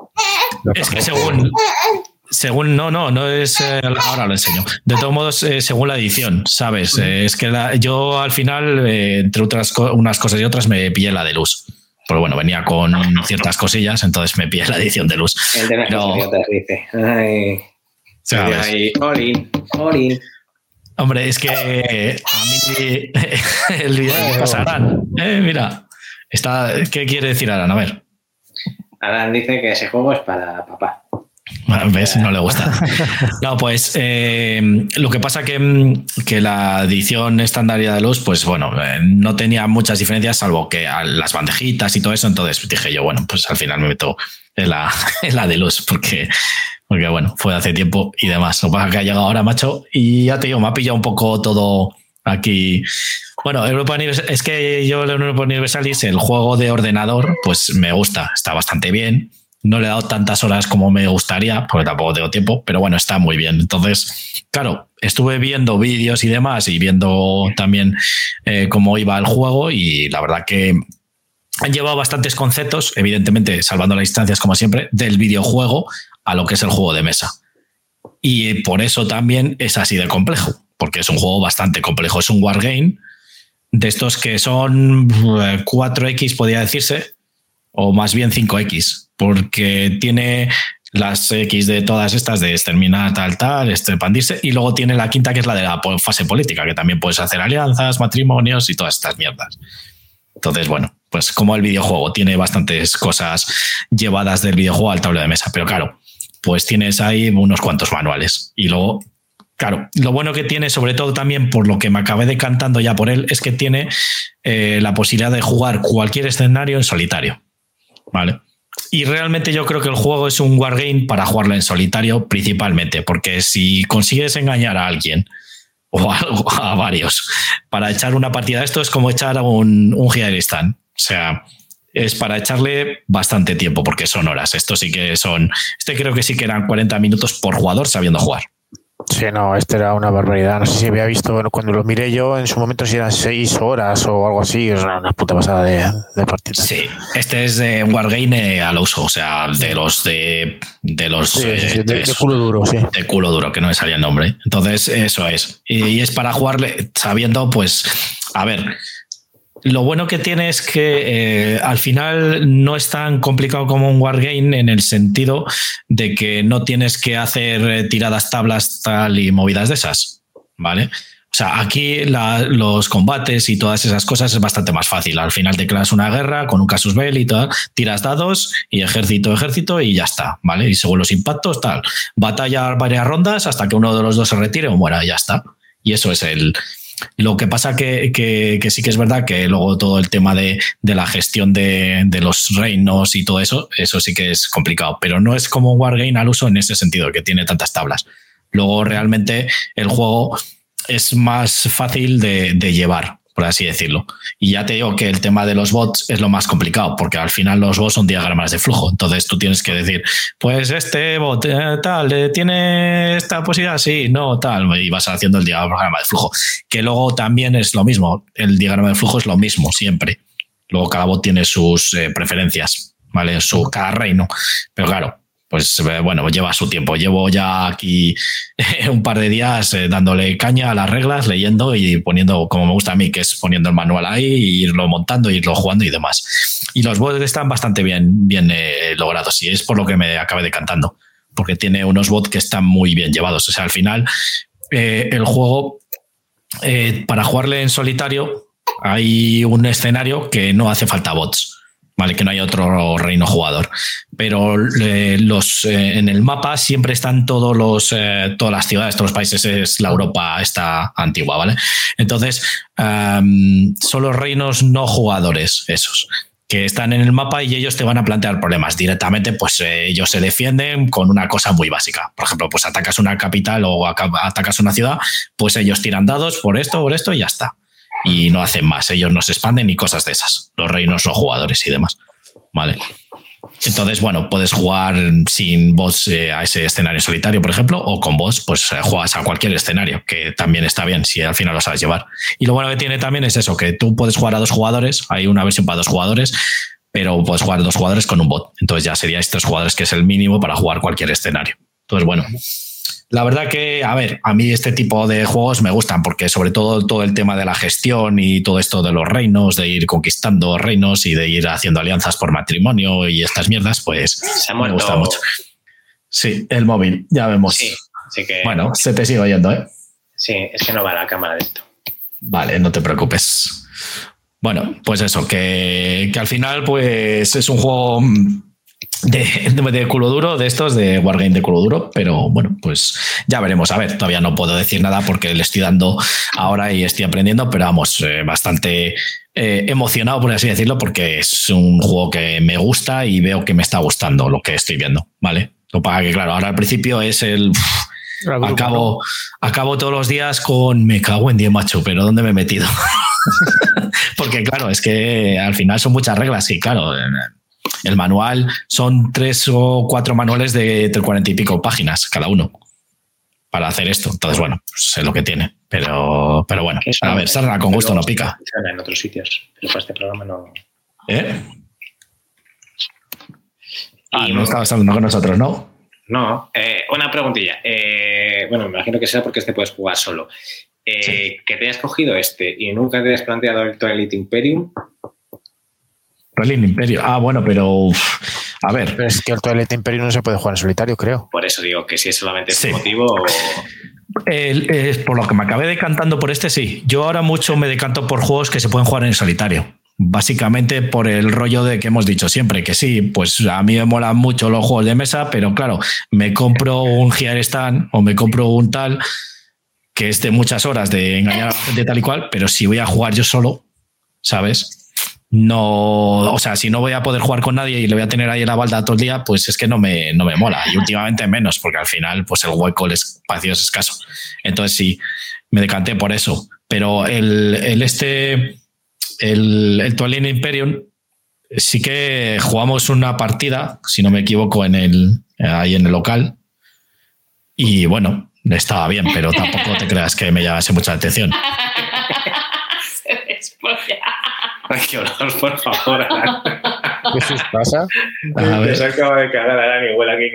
Es que según. Según, no, no, no es, eh, ahora lo enseño. De todos modos, eh, según la edición, ¿sabes? Eh, es que la, yo al final, eh, entre otras co- unas cosas y otras, me pillé la de luz. Pero bueno, venía con ciertas cosillas, entonces me pillé la edición de luz. El de las Pero, cosas dice. Ay. ¿sabes? Ay, Olin, Olin. Hombre, es que a mí el video que pasarán. Eh, mira, está, ¿qué quiere decir Aran? A ver. Aran dice que ese juego es para papá. ¿Ves? No le gusta. No, pues eh, lo que pasa que, que la edición estándar de luz, pues bueno, eh, no tenía muchas diferencias, salvo que a las bandejitas y todo eso. Entonces dije yo, bueno, pues al final me meto en la, en la de luz, porque, porque bueno, fue hace tiempo y demás. Lo que pasa es que ha llegado ahora, macho, y ya te digo, me ha pillado un poco todo aquí. Bueno, Europa Universalis, es que yo el Europa Universalis, el juego de ordenador, pues me gusta, está bastante bien. No le he dado tantas horas como me gustaría, porque tampoco tengo tiempo, pero bueno, está muy bien. Entonces, claro, estuve viendo vídeos y demás y viendo también eh, cómo iba el juego y la verdad que han llevado bastantes conceptos, evidentemente salvando las distancias como siempre, del videojuego a lo que es el juego de mesa. Y por eso también es así de complejo, porque es un juego bastante complejo. Es un wargame de estos que son cuatro equis, podría decirse, o más bien cinco equis. Porque tiene las X de todas estas de exterminar, tal, tal, expandirse, y luego tiene la quinta que es la de la fase política, que también puedes hacer alianzas, matrimonios y todas estas mierdas. Entonces, bueno, pues como el videojuego tiene bastantes cosas llevadas del videojuego al tablero de mesa, pero claro, pues tienes ahí unos cuantos manuales. Y luego, claro, lo bueno que tiene, sobre todo también por lo que me acabé decantando ya por él, es que tiene eh, la posibilidad de jugar cualquier escenario en solitario, ¿vale? Y realmente yo creo que el juego es un wargame para jugarlo en solitario principalmente, porque si consigues engañar a alguien o a, a varios para echar una partida de esto es como echar a un, un Gigaristan. O sea, es para echarle bastante tiempo porque son horas. Esto sí que son... Este creo que sí que eran cuarenta minutos por jugador sabiendo jugar. Sí, no, este era una barbaridad. No sé si había visto, bueno, cuando lo miré yo, en su momento si eran seis horas o algo así, es una puta pasada de, de partida. Sí, este es de un wargame al uso, o sea, de los de, de los sí, eh, sí, sí, de, de, de culo duro, sí. De culo duro, que no me salía el nombre. Entonces, eso es. Y, y es para jugarle sabiendo, pues, a ver. Lo bueno que tiene es que eh, al final no es tan complicado como un wargame en el sentido de que no tienes que hacer tiradas, tablas, tal y movidas de esas, ¿vale? O sea, aquí la, los combates y todas esas cosas es bastante más fácil. Al final declaras una guerra con un casus belli y tal, tiras dados y ejército, ejército y ya está, ¿vale? Y según los impactos, tal. Batalla varias rondas hasta que uno de los dos se retire o muera, ya está. Y eso es el... Lo que pasa que, que, que sí que es verdad que luego todo el tema de, de la gestión de, de los reinos y todo eso, eso sí que es complicado. Pero no es como un Wargame al uso en ese sentido, que tiene tantas tablas. Luego realmente el juego es más fácil de, de llevar, por así decirlo. Y ya te digo que el tema de los bots es lo más complicado, porque al final los bots son diagramas de flujo. Entonces tú tienes que decir, pues este bot eh, tal, eh, tiene esta posibilidad, sí, no, tal, y vas haciendo el diagrama de flujo. Que luego también es lo mismo, el diagrama de flujo es lo mismo siempre. Luego cada bot tiene sus eh, preferencias, ¿vale? Su, cada reino. Pero claro, pues bueno, lleva su tiempo. Llevo ya aquí un par de días eh, dándole caña a las reglas, leyendo y poniendo, como me gusta a mí, que es poniendo el manual ahí, y irlo montando, irlo jugando y demás. Y los bots están bastante bien, bien eh, logrados, y es por lo que me acabé decantando, porque tiene unos bots que están muy bien llevados. O sea, al final, eh, el juego, eh, para jugarle en solitario, hay un escenario que no hace falta bots. Vale, que no hay otro reino jugador, pero eh, los eh, en el mapa siempre están todos los eh, todas las ciudades, todos los países, es la Europa esta antigua, ¿vale? Entonces um, son los reinos no jugadores esos que están en el mapa y ellos te van a plantear problemas directamente. Pues eh, ellos se defienden con una cosa muy básica. Por ejemplo, pues atacas una capital o atacas una ciudad, pues ellos tiran dados por esto, por esto y ya está. Y no hacen más, ellos no se expanden ni cosas de esas, los reinos o jugadores y demás, ¿vale? Entonces, bueno, puedes jugar sin bots eh, a ese escenario solitario, por ejemplo, o con bots, pues eh, juegas a cualquier escenario, que también está bien si al final lo sabes llevar. Y lo bueno que tiene también es eso, que tú puedes jugar a dos jugadores, hay una versión para dos jugadores, pero puedes jugar a dos jugadores con un bot, entonces ya seríais tres jugadores, que es el mínimo para jugar cualquier escenario. Entonces, bueno... La verdad que, a ver, a mí este tipo de juegos me gustan porque sobre todo todo el tema de la gestión y todo esto de los reinos, de ir conquistando reinos y de ir haciendo alianzas por matrimonio y estas mierdas, pues se me gusta mucho. Sí, el móvil, ya vemos. Sí, sí que... Bueno, se te sigue oyendo, ¿eh? Sí, es que no va la cámara de esto. Vale, no te preocupes. Bueno, pues eso, que, que al final pues es un juego... De, de, de culo duro, de estos, de Wargame de culo duro, pero bueno, pues ya veremos. A ver, todavía no puedo decir nada porque le estoy dando ahora y estoy aprendiendo, pero vamos, eh, bastante eh, emocionado, por así decirlo, porque es un juego que me gusta y veo que me está gustando lo que estoy viendo, ¿vale? Lo que pasa que, claro, ahora al principio es el... Uf, acabo, acabo todos los días con me cago en diez, macho, pero ¿dónde me he metido? Porque, claro, es que al final son muchas reglas y, claro... El manual son tres o cuatro manuales de cuarenta y pico páginas cada uno para hacer esto. Entonces, bueno, pues es lo que tiene. Pero, pero bueno, a ver, sarna con gusto no pica. En otros sitios, pero para este programa no. ¿Eh? Ah, no estabas hablando con nosotros, ¿no? No. Eh, una preguntilla. Eh, bueno, me imagino que será porque este puedes jugar solo. Eh, sí. Que te hayas cogido este y nunca te hayas planteado el Twilight Imperium. Twilight Imperium. Ah, bueno, pero uf, a ver. Pero es que el Twilight Imperium no se puede jugar en solitario, creo. Por eso digo que si es solamente este sí. motivo. O... El, el, por lo que me acabé decantando por este, sí. Yo ahora mucho me decanto por juegos que se pueden jugar en solitario. Básicamente por el rollo de que hemos dicho siempre, que sí, pues a mí me molan mucho los juegos de mesa, pero claro, me compro un Here Stand o me compro un tal que es de muchas horas de engañar a la gente tal y cual, pero si voy a jugar yo solo, ¿sabes? No, o sea, si no voy a poder jugar con nadie y le voy a tener ahí en la balda todo el día, pues es que no me, no me mola. Y últimamente menos, porque al final pues el hueco, el espacio es escaso. Entonces sí, me decanté por eso. Pero el, el este, el, el Twilight Imperium, sí que jugamos una partida, si no me equivoco, en el, ahí en el local. Y bueno, estaba bien, pero tampoco te creas que me llamase mucha atención. Se despolla. Ay, qué horror, por favor, Alan. ¿Qué se pasa? A ver. Se acaba de cagar a Alan y huele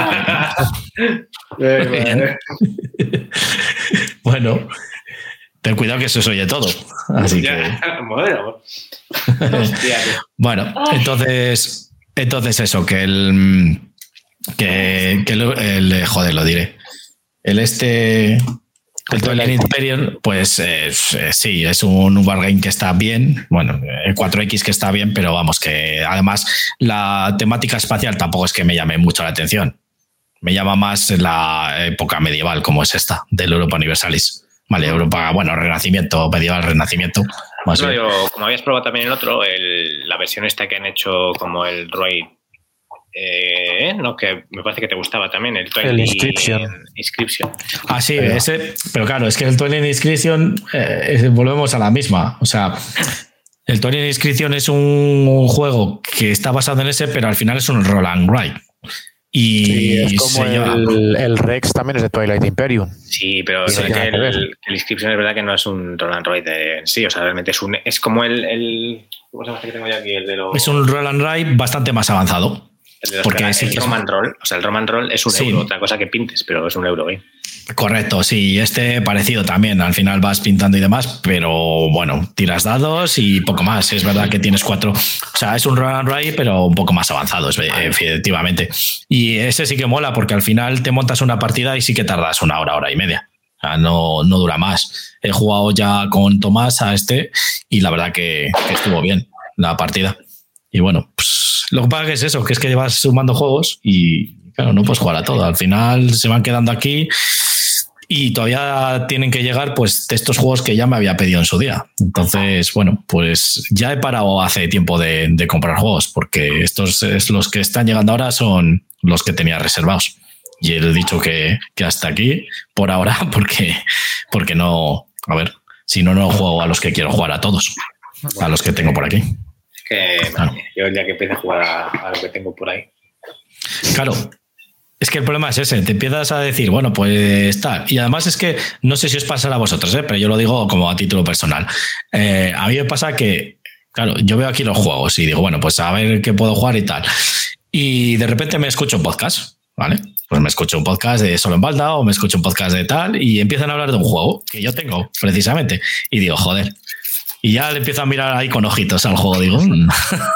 aquí. Que... Bueno, ten cuidado que eso se oye todo. Así ya, que... Bueno, hostia, bueno, entonces, entonces eso, que el... Que, que el, el... Joder, lo diré. El este... El Twilight Imperium, pues eh, sí, es un wargame que está bien, bueno, el cuatro equis que está bien, pero vamos, que además la temática espacial tampoco es que me llame mucho la atención. Me llama más la época medieval, como es esta, del Europa Universalis. Vale, Europa, bueno, Renacimiento, medieval, Renacimiento. Más no, bien. Digo, como habías probado también el otro, el, la versión esta que han hecho como el Droid, eh, no, que me parece que te gustaba también, el Twilight Inscription. Inscription. Ah, sí, pero, ese, pero claro, es que el Twilight Inscription, eh, volvemos a la misma. O sea, el Twilight Inscription es un juego que está basado en ese, pero al final es un roll and write. Y sí, es como el, el Rex también es de Twilight Imperium. Sí, pero sí, que el, el, el Inscription es verdad que no es un roll and write en sí, o sea, realmente es un es como el, el ¿cómo se llama este que tengo yo aquí? El de los... Es un roll and write bastante más avanzado. El de los porque el, sí, el Roman Roll, o sea, el Roman Roll es un sí. euro, otra cosa que pintes, pero es un euro, ¿eh? Correcto, sí, este parecido también, al final vas pintando y demás, pero bueno, tiras dados y poco más, es verdad que tienes cuatro, o sea, es un roll and write, pero un poco más avanzado, efectivamente, y ese sí que mola porque al final te montas una partida y sí que tardas una hora, hora y media, o sea, no, no dura más. He jugado ya con Tomás a este y la verdad que, que estuvo bien la partida, y bueno, pues lo que pasa que es eso, que es que vas sumando juegos y claro, no puedes jugar a todo, al final se van quedando aquí. Y todavía tienen que llegar pues de estos juegos que ya me había pedido en su día. Entonces, bueno, pues ya he parado hace tiempo de, de comprar juegos porque estos es los que están llegando ahora son los que tenía reservados. Y he dicho que, que hasta aquí por ahora porque, porque no, a ver, si no, no juego a los que quiero jugar a todos, a los que tengo por aquí. Es que claro. Yo el día que empiece a jugar a, a lo que tengo por ahí. Claro. Es que el problema es ese, te empiezas a decir, bueno, pues tal. Y además es que no sé si os pasará a vosotros, ¿eh? Pero yo lo digo como a título personal. Eh, a mí me pasa que, claro, yo veo aquí los juegos y digo, bueno, pues a ver qué puedo jugar y tal. Y de repente me escucho un podcast, ¿vale? Pues me escucho un podcast de Solo en Balda o me escucho un podcast de tal y empiezan a hablar de un juego que yo tengo, precisamente. Y digo, joder. Y ya le empiezo a mirar ahí con ojitos al juego, digo. Mm.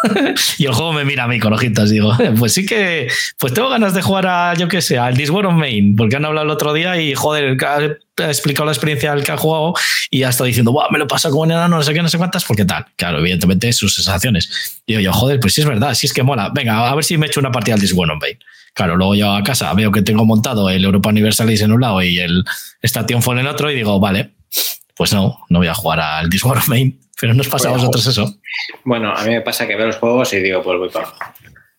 Y el juego me mira a mí con ojitos, digo, pues sí que, pues tengo ganas de jugar a, yo qué sé, al This War of Main, porque han hablado el otro día y, joder, ha explicado la experiencia del que ha jugado y ya está diciendo, ¡buah, me lo paso como un enano, no sé qué, no sé cuántas! Porque tal, claro, evidentemente sus sensaciones. Y digo yo, joder, pues sí es verdad, sí es que mola. Venga, a ver si me echo una partida al This War of Main. Claro, luego llego a casa, veo que tengo montado el Europa Universalis en un lado y el Stationfall en el otro y digo, vale, pues no, no voy a jugar al This War of Main. Pero ¿no os pasa a vosotros eso? Bueno, a mí me pasa que veo los juegos y digo, pues voy para abajo.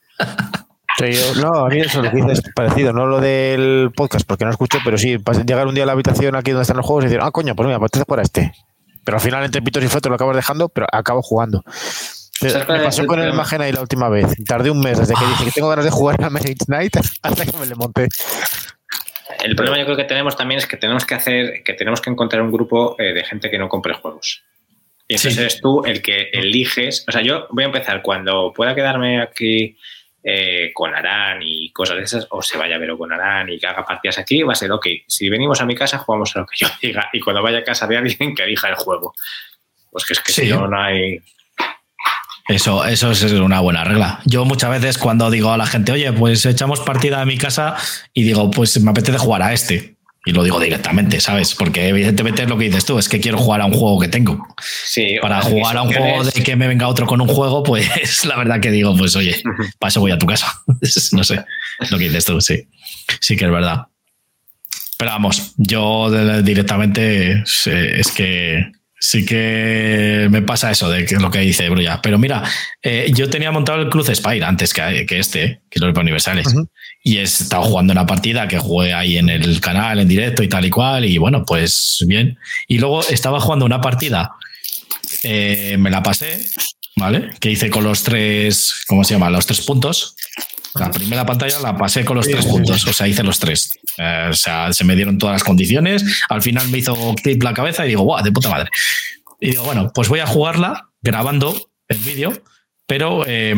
Sí, yo, no, a mí eso lo que dices es parecido, no lo del podcast, porque no escucho, pero sí, llegar un día a la habitación aquí donde están los juegos y decir, ah, coño, pues mira, pues te jugar este. Pero al final, entre pitos y fotos lo acabas dejando, pero acabo jugando. Me pasó con el Magena y la última vez. Tardé un mes desde que dije que tengo ganas de jugar a Mage Knight hasta que me le monté. El problema yo creo que tenemos también es que tenemos que hacer, que tenemos que encontrar un grupo eh, de gente que no compre juegos. Y entonces sí. Eres tú el que eliges. O sea, yo voy a empezar cuando pueda quedarme aquí eh, con Aran y cosas de esas, o se vaya a ver con Aran y que haga partidas aquí, va a ser, ok, si venimos a mi casa jugamos a lo que yo diga y cuando vaya a casa de alguien que elija el juego. Pues que es que sí. Si no, no hay... Eso, eso es una buena regla. Yo muchas veces cuando digo a la gente, oye, pues echamos partida a mi casa y digo, pues me apetece jugar a este. Y lo digo directamente, ¿sabes? Porque evidentemente es lo que dices tú, es que quiero jugar a un juego que tengo. Sí, para jugar a un juego de que me venga otro con un juego, pues la verdad que digo, pues oye, para eso voy a tu casa. No sé, lo que dices tú, sí. Sí que es verdad. Pero vamos, yo directamente es que sí que me pasa eso de que lo que dice Brulla. Pero mira, eh, yo tenía montado el Cruz Spire antes que, que este, que los Universales. Uh-huh. Y he estado jugando una partida que jugué ahí en el canal, en directo y tal y cual. Y bueno, pues bien. Y luego estaba jugando una partida, eh, me la pasé, ¿vale? Que hice con los tres, ¿cómo se llama? Los tres puntos. La primera pantalla la pasé con los sí, tres sí, puntos, sí. O sea, hice los tres. Eh, o sea, se me dieron todas las condiciones. Al final me hizo clip la cabeza y digo, ¡guau, de puta madre! Y digo, bueno, pues voy a jugarla grabando el vídeo, pero... Eh,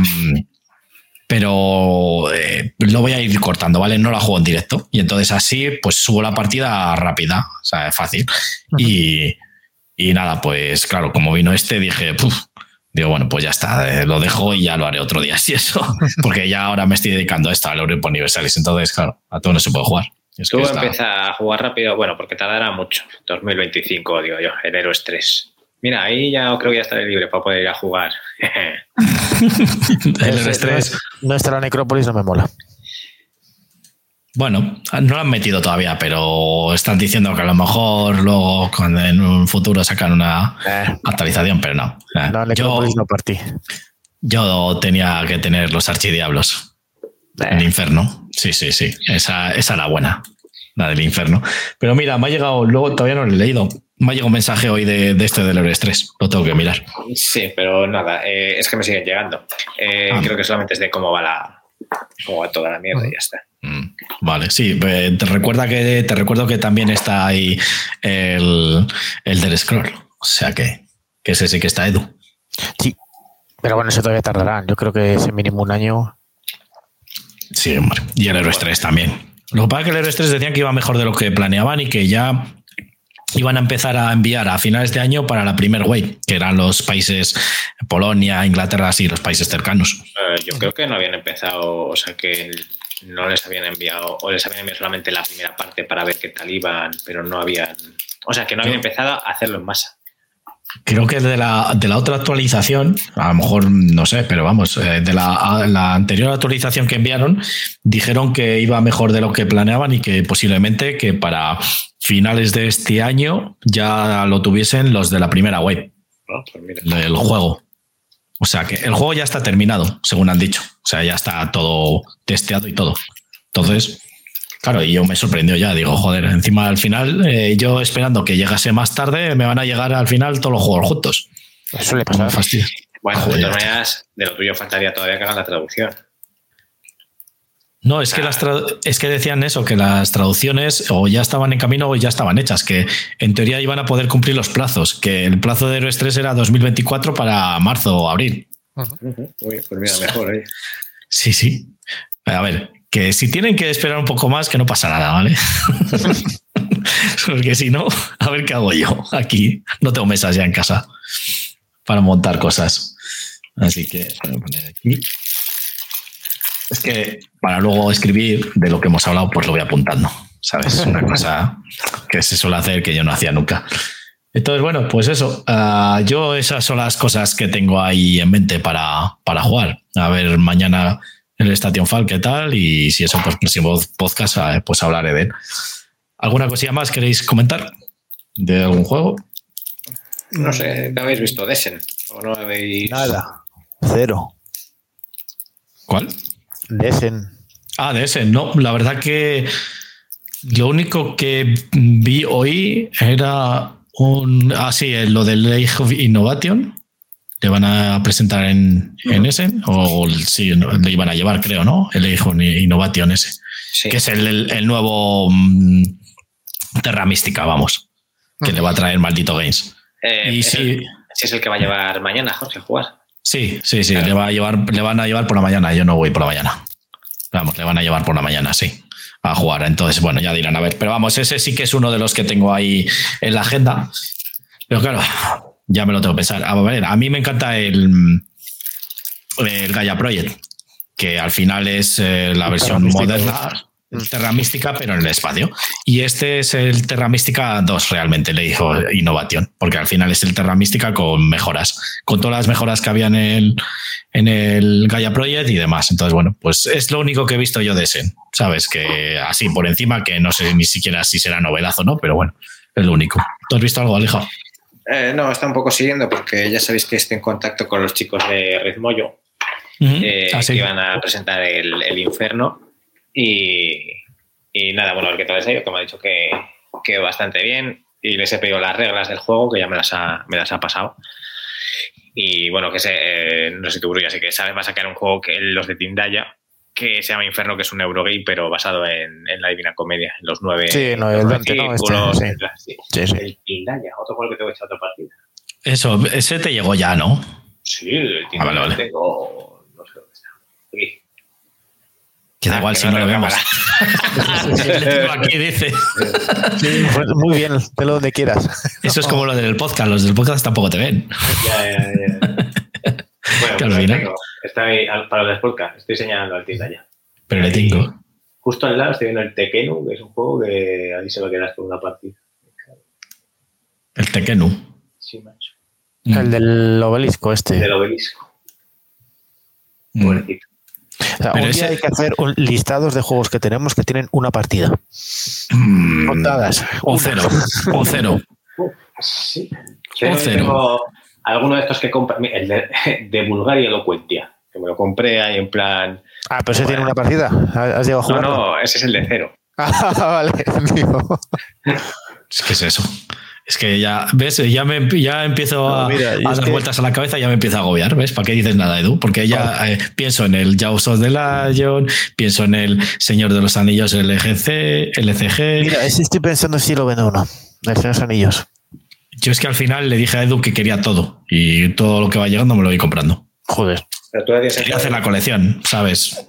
pero eh, lo voy a ir cortando, ¿vale? No la juego en directo. Y entonces así, pues subo la partida rápida, o sea, es fácil. Uh-huh. Y, y nada, pues claro, como vino este, dije, puf, digo, bueno, pues ya está, eh, lo dejo y ya lo haré otro día, si eso. Porque ya ahora me estoy dedicando a esto, al Europa Universalis. Entonces, claro, a todo no se puede jugar. Es Tú que está... empieza a jugar rápido, bueno, porque tardará mucho. dos mil veinticinco, digo yo, el Heroes tres. Mira, ahí ya creo que ya estaré libre para poder ir a jugar. El Heroes tres. No está la Necrópolis, no me mola. Bueno, no lo han metido todavía, pero están diciendo que a lo mejor luego cuando en un futuro sacan una eh. actualización, pero no. No, Necrópolis yo, no partí. Yo tenía que tener los archidiablos. Eh. El infierno. Sí, sí, sí. Esa, esa era buena. La del infierno. Pero mira, me ha llegado, luego todavía no lo he leído. Me ha llegado un mensaje hoy de, de este del Heroes tres. Lo tengo que mirar. Sí, pero nada, eh, es que me siguen llegando. Eh, ah. Creo que solamente es de cómo va la cómo va toda la mierda y ya está. Mm, vale, sí. Te recuerda que te recuerdo que también está ahí el, el del Scroll. O sea que, que ese sí que está Edu. Sí. Pero bueno, eso todavía tardará. Yo creo que ese mínimo un año. Sí, hombre. Y el Heroes tres también. Lo que pasa es que el Heroes tres decían que iba mejor de lo que planeaban y que ya iban a empezar a enviar a finales de año para la primer wave, que eran los países Polonia, Inglaterra, así, los países cercanos. Uh, yo creo que no habían empezado, o sea que no les habían enviado, o les habían enviado solamente la primera parte para ver qué tal iban, pero no habían, o sea que no habían empezado a hacerlo en masa. Creo que de la, de la otra actualización, a lo mejor no sé, pero vamos, de la, la anterior actualización que enviaron, dijeron que iba mejor de lo que planeaban y que posiblemente que para finales de este año ya lo tuviesen los de la primera wave oh, pues mira. del juego. O sea que el juego ya está terminado, según han dicho. O sea, ya está todo testeado y todo. Entonces... Claro, y yo me sorprendió ya, digo, joder, encima al final, eh, yo esperando que llegase más tarde, me van a llegar al final todos los juegos juntos. Eso le pasa. Fastidio. Bueno, joder. De todas maneras, de lo tuyo faltaría todavía que hagan la traducción. No, es que, las tradu- es que decían eso, que las traducciones o ya estaban en camino o ya estaban hechas, que en teoría iban a poder cumplir los plazos, que el plazo de Heroes tres era dos mil veinticuatro para marzo o abril. Uh-huh. Uh-huh. Uy, pues mira, mejor ahí. Sí, sí. A ver, que si tienen que esperar un poco más, que no pasa nada, ¿vale? Porque si no, a ver qué hago yo aquí. No tengo mesas ya en casa para montar cosas. Así que voy a poner aquí. Es que para luego escribir de lo que hemos hablado, pues lo voy apuntando, ¿sabes? Una cosa que se suele hacer que yo no hacía nunca. Entonces, bueno, pues eso. Uh, yo esas son las cosas que tengo ahí en mente para, para jugar. A ver mañana el Station Fall qué tal y si eso, pues próximo podcast pues hablaré de él. ¿Alguna cosilla más queréis comentar de algún juego? No sé, ¿qué habéis visto? ¿Desen? ¿O no habéis...? Nada. Cero. ¿Cuál? Desen. Ah, Desen. No, la verdad que lo único que vi hoy era un... Ah, sí, lo del Age of Innovation. Le van a presentar en, en Essen, o sí, le iban a llevar, creo, ¿no? El Age of Innovation ese. Sí. Que es el, el, el nuevo um, Terra Mística, vamos. Que uh-huh. le va a traer Maldito Games. Eh, y es sí, el, si es el que va a llevar mañana, Jorge, a jugar. Sí, sí, sí, claro. le, va a llevar, le van a llevar por la mañana. Yo no voy por la mañana. Vamos, le van a llevar por la mañana, sí, a jugar. Entonces, bueno, ya dirán, a ver. Pero vamos, ese sí que es uno de los que tengo ahí en la agenda. Pero claro, ya me lo tengo que pensar. A ver, a mí me encanta el, el Gaia Project, que al final es eh, la versión moderna. Terra Mística, pero en el espacio. Y este es el Terra Mística dos, realmente, le dijo Innovation, porque al final es el Terra Mística con mejoras, con todas las mejoras que había en el, en el Gaia Project y demás. Entonces, bueno, pues es lo único que he visto yo de ese, ¿sabes? Que así por encima, que no sé ni siquiera si será novedazo, ¿no? Pero bueno, es lo único. ¿Tú has visto algo, Alejo? Eh, no, está un poco siguiendo, porque ya sabéis que estoy en contacto con los chicos de Ritmoyo, uh-huh. eh, ah, sí. que iban a presentar el, el Inferno. Y, y nada, bueno, el que tal es ello, que me ha dicho que, que bastante bien y les he pedido las reglas del juego, que ya me las ha, me las ha pasado. Y bueno, que sé, eh, no sé si tú, ya sé que sabes, va a sacar un juego que los de Tindaya, que se llama Inferno, que es un Eurogame, pero basado en, en la Divina Comedia, en los nueve. Sí, no, el Dante, ¿no? Este, sí. Sí. Sí, sí. El Tindaya, otro juego que tengo hecho otra partida. Eso, ese te llegó ya, ¿no? Sí, el Tindaya ah, vale, vale. tengo, no sé dónde está. Aquí. Que da ah, igual que si no, no lo vemos. Aquí dice. Sí, pues muy bien, velo donde quieras. Eso es como lo del podcast. Los del podcast tampoco te ven. Ya, ya, ya. Bueno, pues tengo, está ahí, para los del podcast, estoy señalando al Tindaya. Pero le tengo. justo al lado estoy viendo el Tekkenu, que es un juego que ahí se va a quedar por una partida. El Tekkenu. Sí, macho. Mm. El del obelisco este. El del obelisco. Mm. Buenecito. O sea, un ese... día hay que hacer un listados de juegos que tenemos que tienen una partida. Mm. Contadas. O cero. O cero. Uh, sí. O cero. Tengo alguno de estos que compra. El de, de Bulgaria Elocuentia, que me lo compré ahí en plan. Ah, pero ese bueno. tiene una partida. ¿Has llegado a jugar? No, no, ese es el de cero. Ah, vale. Digo. Es que es eso. Es que ya, ¿ves? Ya, me, ya empiezo no, a, mira, a dar que... vueltas a la cabeza, ya me empiezo a agobiar, ¿ves? ¿Para qué dices nada, Edu? Porque ya oh. eh, pienso en el Jaws of the Lion, pienso en el Señor de los Anillos L G C, L C G. Mira, ese estoy pensando si lo vendo uno, el Señor de los Anillos. Yo es que al final le dije a Edu que quería todo y todo lo que va llegando me lo voy comprando. Joder. Pero tú quería hacer la colección, ¿sabes?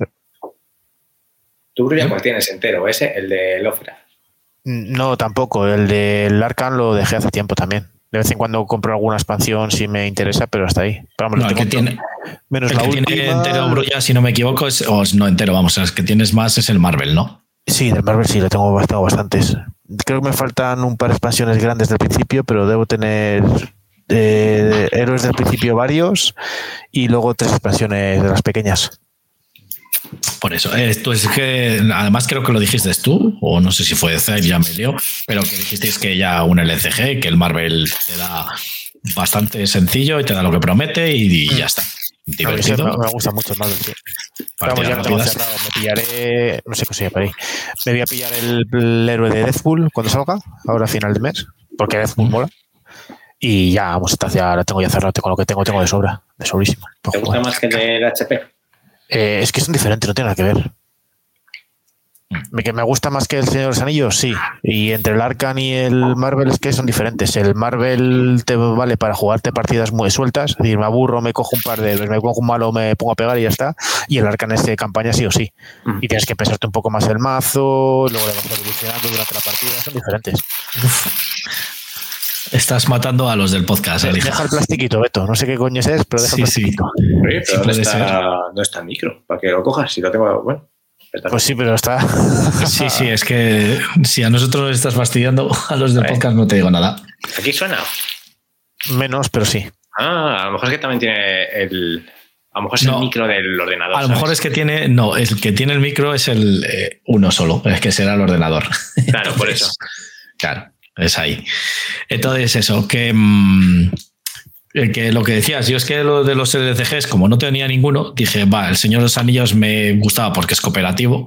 Tú ya cuál tienes entero, ese, el de Lovecraft. No, tampoco. El del Arkham lo dejé hace tiempo también. De vez en cuando compro alguna expansión si me interesa, pero hasta ahí. Pero vamos, no, el que tiene, menos el la que última... tiene entero Brulla, si no me equivoco, es, o no entero, vamos, el que tienes más es el Marvel, ¿no? Sí, del Marvel sí, lo tengo, tengo bastantes. Creo que me faltan un par de expansiones grandes del principio, pero debo tener eh, héroes del principio varios y luego tres expansiones de las pequeñas. Por eso, esto es que además creo que lo dijiste tú, o no sé si fue C, ya me dio, pero que dijisteis que ya un L C G, que el Marvel te da bastante sencillo y te da lo que promete y, y ya está. Divertido. Me, me gusta mucho el Marvel, sí. Vamos, ya no tengo cerrado. Me pillaré, no sé qué se llama ahí. Me voy a pillar el, el héroe de Deathpool cuando salga, ahora a final de mes, porque Deathpool mm. mola. Y ya, vamos, ya la tengo ya cerrado con lo que tengo, tengo de sobra, de sobrísimo. ¿Te gusta más que el del H P? Eh, es que son diferentes, no tiene nada que ver. Me, que me gusta más que el Señor de los Anillos, sí. Y entre el Arkham y el Marvel es que son diferentes. El Marvel te vale para jugarte partidas muy sueltas. Es decir, me aburro, me cojo un par de héroes, me cojo un malo, me pongo a pegar y ya está. Y el Arkham es de campaña sí o sí. Y tienes que pensarte un poco más el mazo, luego le vas evolucionando durante la partida. Son diferentes. Uf. Estás matando a los del podcast, Elija. Deja el plastiquito, Beto. No sé qué coño es, pero deja sí, el plastiquito. Sí. Oye, pero sí, no, está, no está el micro, para que lo cojas. Si lo tengo, bueno. Pues sí, pero está. Sí, sí, es que si a nosotros nos estás fastidiando, a los del podcast no te digo nada. ¿Aquí suena? Menos, pero sí. Ah, a lo mejor es que también tiene el. A lo mejor es no, el micro del ordenador. A lo ¿sabes? Mejor es que tiene. No, el que tiene el micro es el eh, uno solo, es que será el ordenador. Claro, Entonces, por eso. Claro, es ahí. Entonces, eso, que. Mmm, que lo que decías, yo es que lo de los L C Gs, como no tenía ninguno, dije, va, el Señor de los Anillos me gustaba porque es cooperativo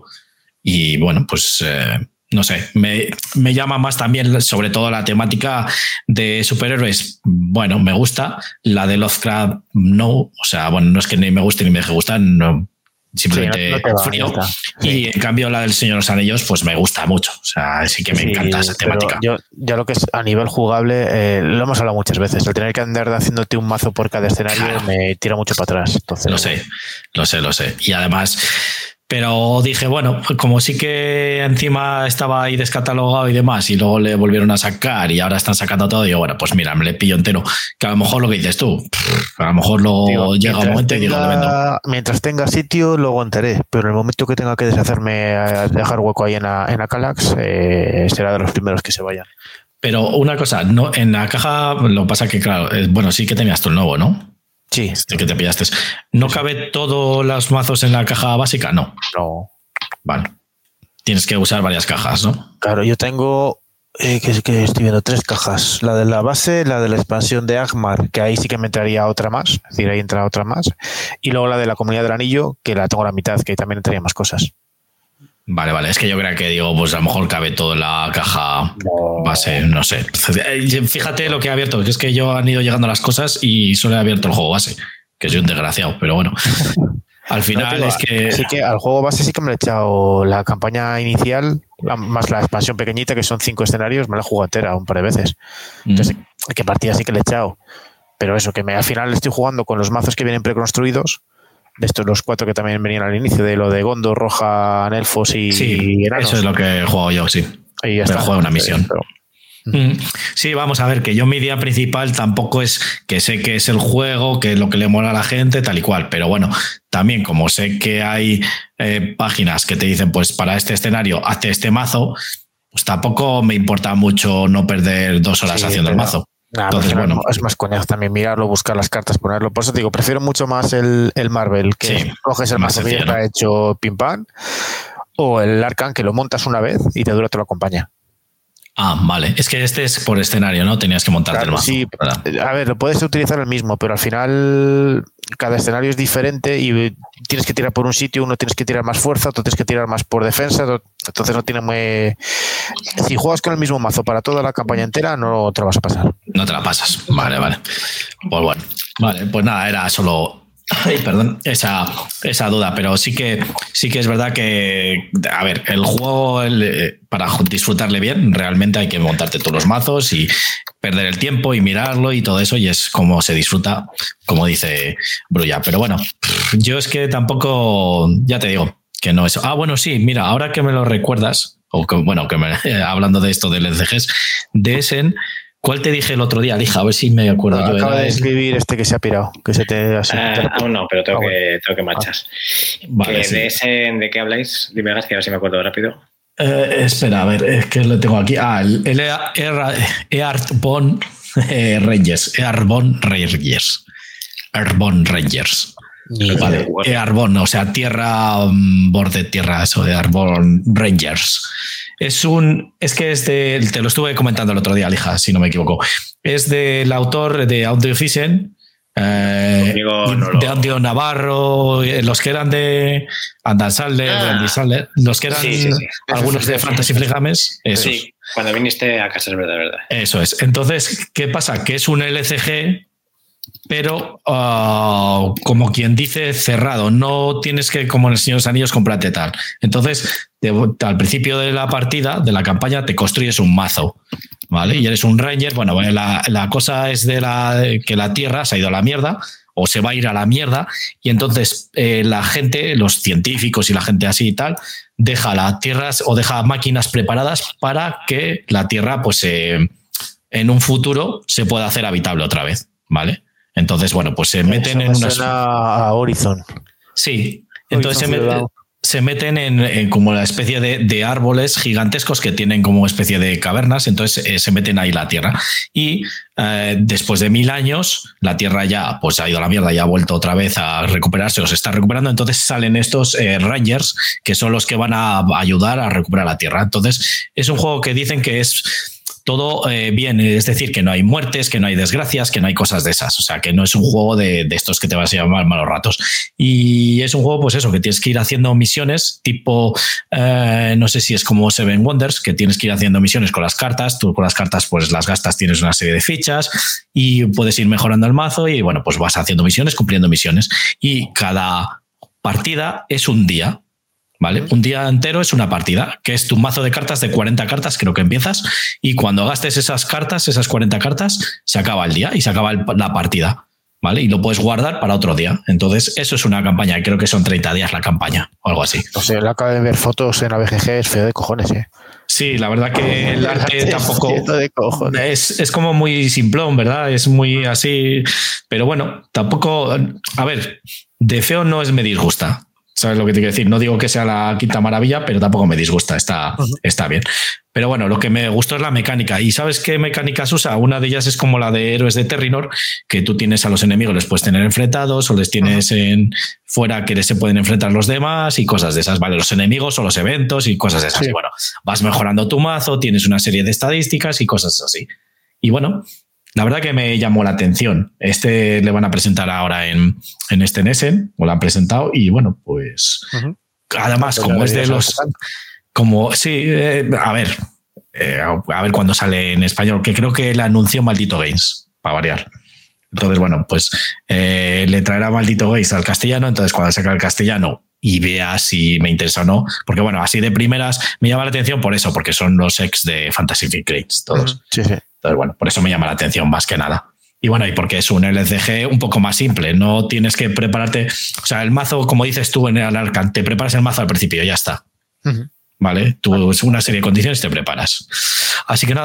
y bueno, pues eh, no sé, me, me llama más también sobre todo la temática de superhéroes. Bueno, me gusta, la de Lovecraft no, o sea, bueno, no es que ni me guste ni me deje gustar, no, simplemente sí, no, no frío. Sí. Y en cambio la del Señor de los Anillos pues me gusta mucho, o sea, sí que me sí, encanta esa temática. Yo, ya lo que es a nivel jugable, eh, lo hemos hablado muchas veces, el tener que andar haciéndote un mazo por cada escenario claro. me tira mucho para atrás. Entonces, lo sé, lo sé, lo sé. Y además... Pero dije, bueno, como sí que encima estaba ahí descatalogado y demás, y luego le volvieron a sacar y ahora están sacando todo, y digo, bueno, pues mira, me le pillo entero. Que a lo mejor lo que dices tú, a lo mejor luego digo, llega un momento tenga, y digo, le vendo. Mientras tenga sitio, lo aguantaré, pero en el momento que tenga que deshacerme, a dejar hueco ahí en la, en la Calax, eh, será de los primeros que se vayan. Pero una cosa, no, en la caja, lo que pasa que, claro, es, bueno, sí que tenías tú el nuevo, ¿no? Sí. Este que te pillaste. ¿No cabe todos los mazos en la caja básica? No. No. Vale. Tienes que usar varias cajas, ¿no? Claro, yo tengo, eh, que, que estoy viendo tres cajas. La de la base, la de la expansión de Agmar, que ahí sí que me entraría otra más. Es decir, ahí entra otra más. Y luego la de la Comunidad del Anillo, que la tengo a la mitad, que también entraría más cosas. Vale, vale. Es que yo creo que digo, pues a lo mejor cabe todo en la caja no. base, no sé. Fíjate lo que he abierto, que es que yo han ido llegando las cosas y solo he abierto el juego base, que soy un desgraciado, pero bueno. Al final no, es que... Sí que al juego base sí que me he echado la campaña inicial, más la expansión pequeñita, que son cinco escenarios, me la he jugado entera un par de veces. Entonces, mm. que partida sí que le he echado. Pero eso, que me, al final estoy jugando con los mazos que vienen preconstruidos, de estos los cuatro que también venían al inicio, de lo de Gondor, Rohan, Elfos y, sí, y Enanos. Eso es lo que he jugado yo, sí. Y ya pero está. juego una misión. Pero, Sí, vamos a ver, que yo mi idea principal tampoco es que sé que es el juego, que es lo que le mola a la gente, tal y cual, pero bueno, también como sé que hay eh, páginas que te dicen, pues para este escenario hazte este mazo, pues tampoco me importa mucho no perder dos horas sí, haciendo pero... el mazo. Nah, Entonces, bueno, es más coñazo también mirarlo, buscar las cartas, ponerlo. Por eso te digo, prefiero mucho más el, el Marvel, que sí, coges el mazo que ya está hecho pim pam, o el Arcan, que lo montas una vez y te dura toda la campaña. Ah, vale. Es que este es por escenario, ¿no? Tenías que montarte claro, el mazo. Sí, ¿verdad? A ver, lo puedes utilizar el mismo, pero al final cada escenario es diferente y tienes que tirar por un sitio, uno tienes que tirar más fuerza, otro tienes que tirar más por defensa, entonces no tiene muy... Si juegas con el mismo mazo para toda la campaña entera, no te la vas a pasar. No te la pasas. Vale, vale. Pues bueno. Vale, pues nada, era solo... Ay, perdón, esa, esa duda, pero sí que sí que es verdad que, a ver, el juego el, para disfrutarle bien, realmente hay que montarte todos los mazos y perder el tiempo y mirarlo y todo eso, y es como se disfruta, como dice Brulla. Pero bueno, yo es que tampoco, ya te digo, que no es... Ah, bueno, sí, mira, ahora que me lo recuerdas, o que, bueno, que me, hablando de esto del L C Gs, de Essen... ¿Cuál te dije el otro día, Lija? A ver si me acuerdo. No, yo acaba era de escribir el... este que se ha pirado, que se te... Así, uh, te aún no, pero tengo, ah, que, tengo que marchar. Ah. Vale, sí. ¿De ese de qué habláis? Dime, García, a ver si me acuerdo rápido. Eh, espera, a ver, es que lo tengo aquí. Ah, el, el Earthborn eh, Rangers. Earthborn Rangers. Earthborn Rangers. Vale, Earthborn, o sea, tierra, um, borde tierra, eso de Earthborn Rangers. Es un. Es que es de. Te lo estuve comentando el otro día, Lija, si no me equivoco. Es del autor de Audio Fisen, eh, no lo... de Andio Navarro, los que eran de Andan Sadler, ah. Andy Sadler, los que eran sí, sí, sí. algunos de Fantasy Flight Games. Sí, cuando viniste a casa, es verdad, verdad. Eso es. Entonces, ¿qué pasa? Que es un L C G, pero uh, como quien dice, cerrado. No tienes que, como en el Señor de los Anillos, comprarte tal. Entonces, te, al principio de la partida, de la campaña, te construyes un mazo, ¿vale? Y eres un Ranger. Bueno, la, la cosa es de la que la Tierra se ha ido a la mierda o se va a ir a la mierda, y entonces eh, la gente, los científicos y la gente así y tal, deja las tierras o deja máquinas preparadas para que la Tierra, pues eh, en un futuro, se pueda hacer habitable otra vez, ¿vale? Entonces, bueno, pues se meten en una... a Horizon. Sí, entonces se, met, se meten en, en como la especie de, de árboles gigantescos que tienen como especie de cavernas, entonces eh, se meten ahí la Tierra. Y eh, después de mil años, la Tierra ya pues ha ido a la mierda, ya ha vuelto otra vez a recuperarse o se está recuperando, entonces salen estos eh, Rangers, que son los que van a ayudar a recuperar la Tierra. Entonces, es un juego que dicen que es... todo eh, bien, es decir, que no hay muertes, que no hay desgracias, que no hay cosas de esas. O sea, que no es un juego de, de estos que te vas a llamar malos ratos. Y es un juego, pues eso, que tienes que ir haciendo misiones tipo, eh, no sé si es como Seven Wonders, que tienes que ir haciendo misiones con las cartas. Tú con las cartas pues las gastas, tienes una serie de fichas y puedes ir mejorando el mazo y bueno, pues vas haciendo misiones, cumpliendo misiones. Y cada partida es un día. ¿Vale? Un día entero es una partida, que es tu mazo de cartas de cuarenta cartas, creo que empiezas, y cuando gastes esas cartas, esas cuarenta cartas, se acaba el día y se acaba el, la partida, ¿vale? Y lo puedes guardar para otro día. Entonces, eso es una campaña, creo que son treinta días la campaña, o algo así. O sea, le acabo de ver fotos en A B G G, es feo de cojones, ¿eh? Sí, la verdad que el arte tampoco es, es como muy simplón, ¿verdad? Es muy así, pero bueno, tampoco, a ver, de feo no es me disgusta. ¿Sabes lo que te quiero decir? No digo que sea la quinta maravilla, pero tampoco me disgusta, está, uh-huh. está bien. Pero bueno, lo que me gustó es la mecánica. ¿Y sabes qué mecánicas usa? Una de ellas es como la de Héroes de Terrinor, que tú tienes a los enemigos, les puedes tener enfrentados o les tienes uh-huh. en fuera que se pueden enfrentar los demás y cosas de esas, ¿vale? Los enemigos o los eventos y cosas de esas. Sí. Y bueno, vas mejorando tu mazo, tienes una serie de estadísticas y cosas así. Y bueno, la verdad que me llamó la atención. Este le van a presentar ahora en, en este Nessen, o lo han presentado, y bueno, pues uh-huh. además, como es de los... como sí, eh, a ver, eh, a ver cuándo sale en español, que creo que le anunció Maldito Games, para variar. Entonces, bueno, pues eh, le traerá Maldito Games al castellano, entonces cuando saca el castellano y vea si me interesa o no, porque bueno, así de primeras me llama la atención por eso, porque son los ex de Fantasy Flight Games, todos. Uh-huh. Sí, sí. Entonces, bueno, por eso me llama la atención más que nada. Y bueno, y porque es un L C G un poco más simple, no tienes que prepararte, o sea, el mazo, como dices tú en el Arcan, te preparas el mazo al principio, ya está. Uh-huh. ¿Vale? Tú es una serie de condiciones y te preparas. Así que nada,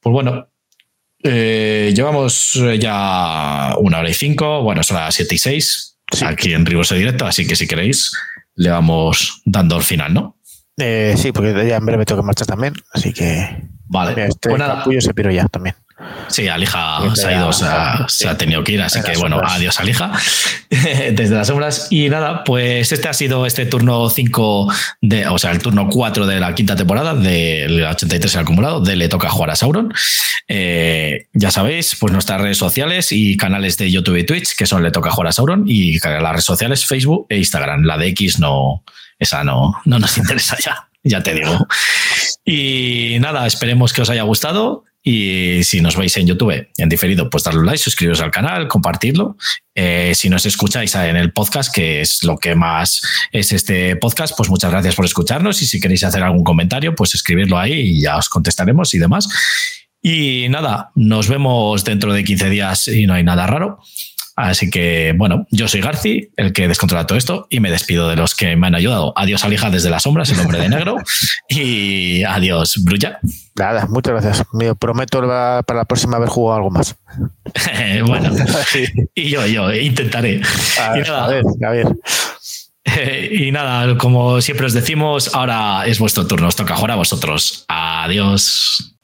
pues bueno, eh, llevamos ya una hora y cinco, bueno, son las siete y seis, sí, aquí en Ribose Directo, así que si queréis le vamos dando el final, ¿no? Eh, sí, porque ya en breve tengo que marchar también, así que... Vale, mira, este pues nada. capullo se piró ya también. Sí, Alija se ha ido, se ha, se ha tenido que ir, así que bueno, sombras. adiós Alija, desde las sombras. Y nada, pues este ha sido este turno cinco, de, o sea, el turno cuatro de la quinta temporada, del ochenta y tres acumulado, de Le Toca Jugar a Sauron. Eh, ya sabéis, pues nuestras redes sociales y canales de YouTube y Twitch, que son Le Toca Jugar a Sauron, y las redes sociales Facebook e Instagram. La de X no, esa no, no nos interesa ya, ya te digo. Y nada, esperemos que os haya gustado. Y si nos veis en YouTube en diferido, pues darle un like, suscribiros al canal, compartirlo. Eh, si nos escucháis en el podcast, que es lo que más es este podcast, pues muchas gracias por escucharnos. Y si queréis hacer algún comentario, pues escribirlo ahí y ya os contestaremos y demás. Y nada, nos vemos dentro de quince días y no hay nada raro. Así que, bueno, yo soy Garci, el que descontrola todo esto, y me despido de los que me han ayudado. Adiós, Alija, desde las sombras, el hombre de negro. Y adiós, Brulla. Nada, muchas gracias. Me prometo para la próxima haber jugado algo más. Bueno, sí. y yo, yo intentaré. A ver, y nada, a ver, a ver. Y nada, como siempre os decimos, ahora es vuestro turno, os toca jugar a vosotros. Adiós.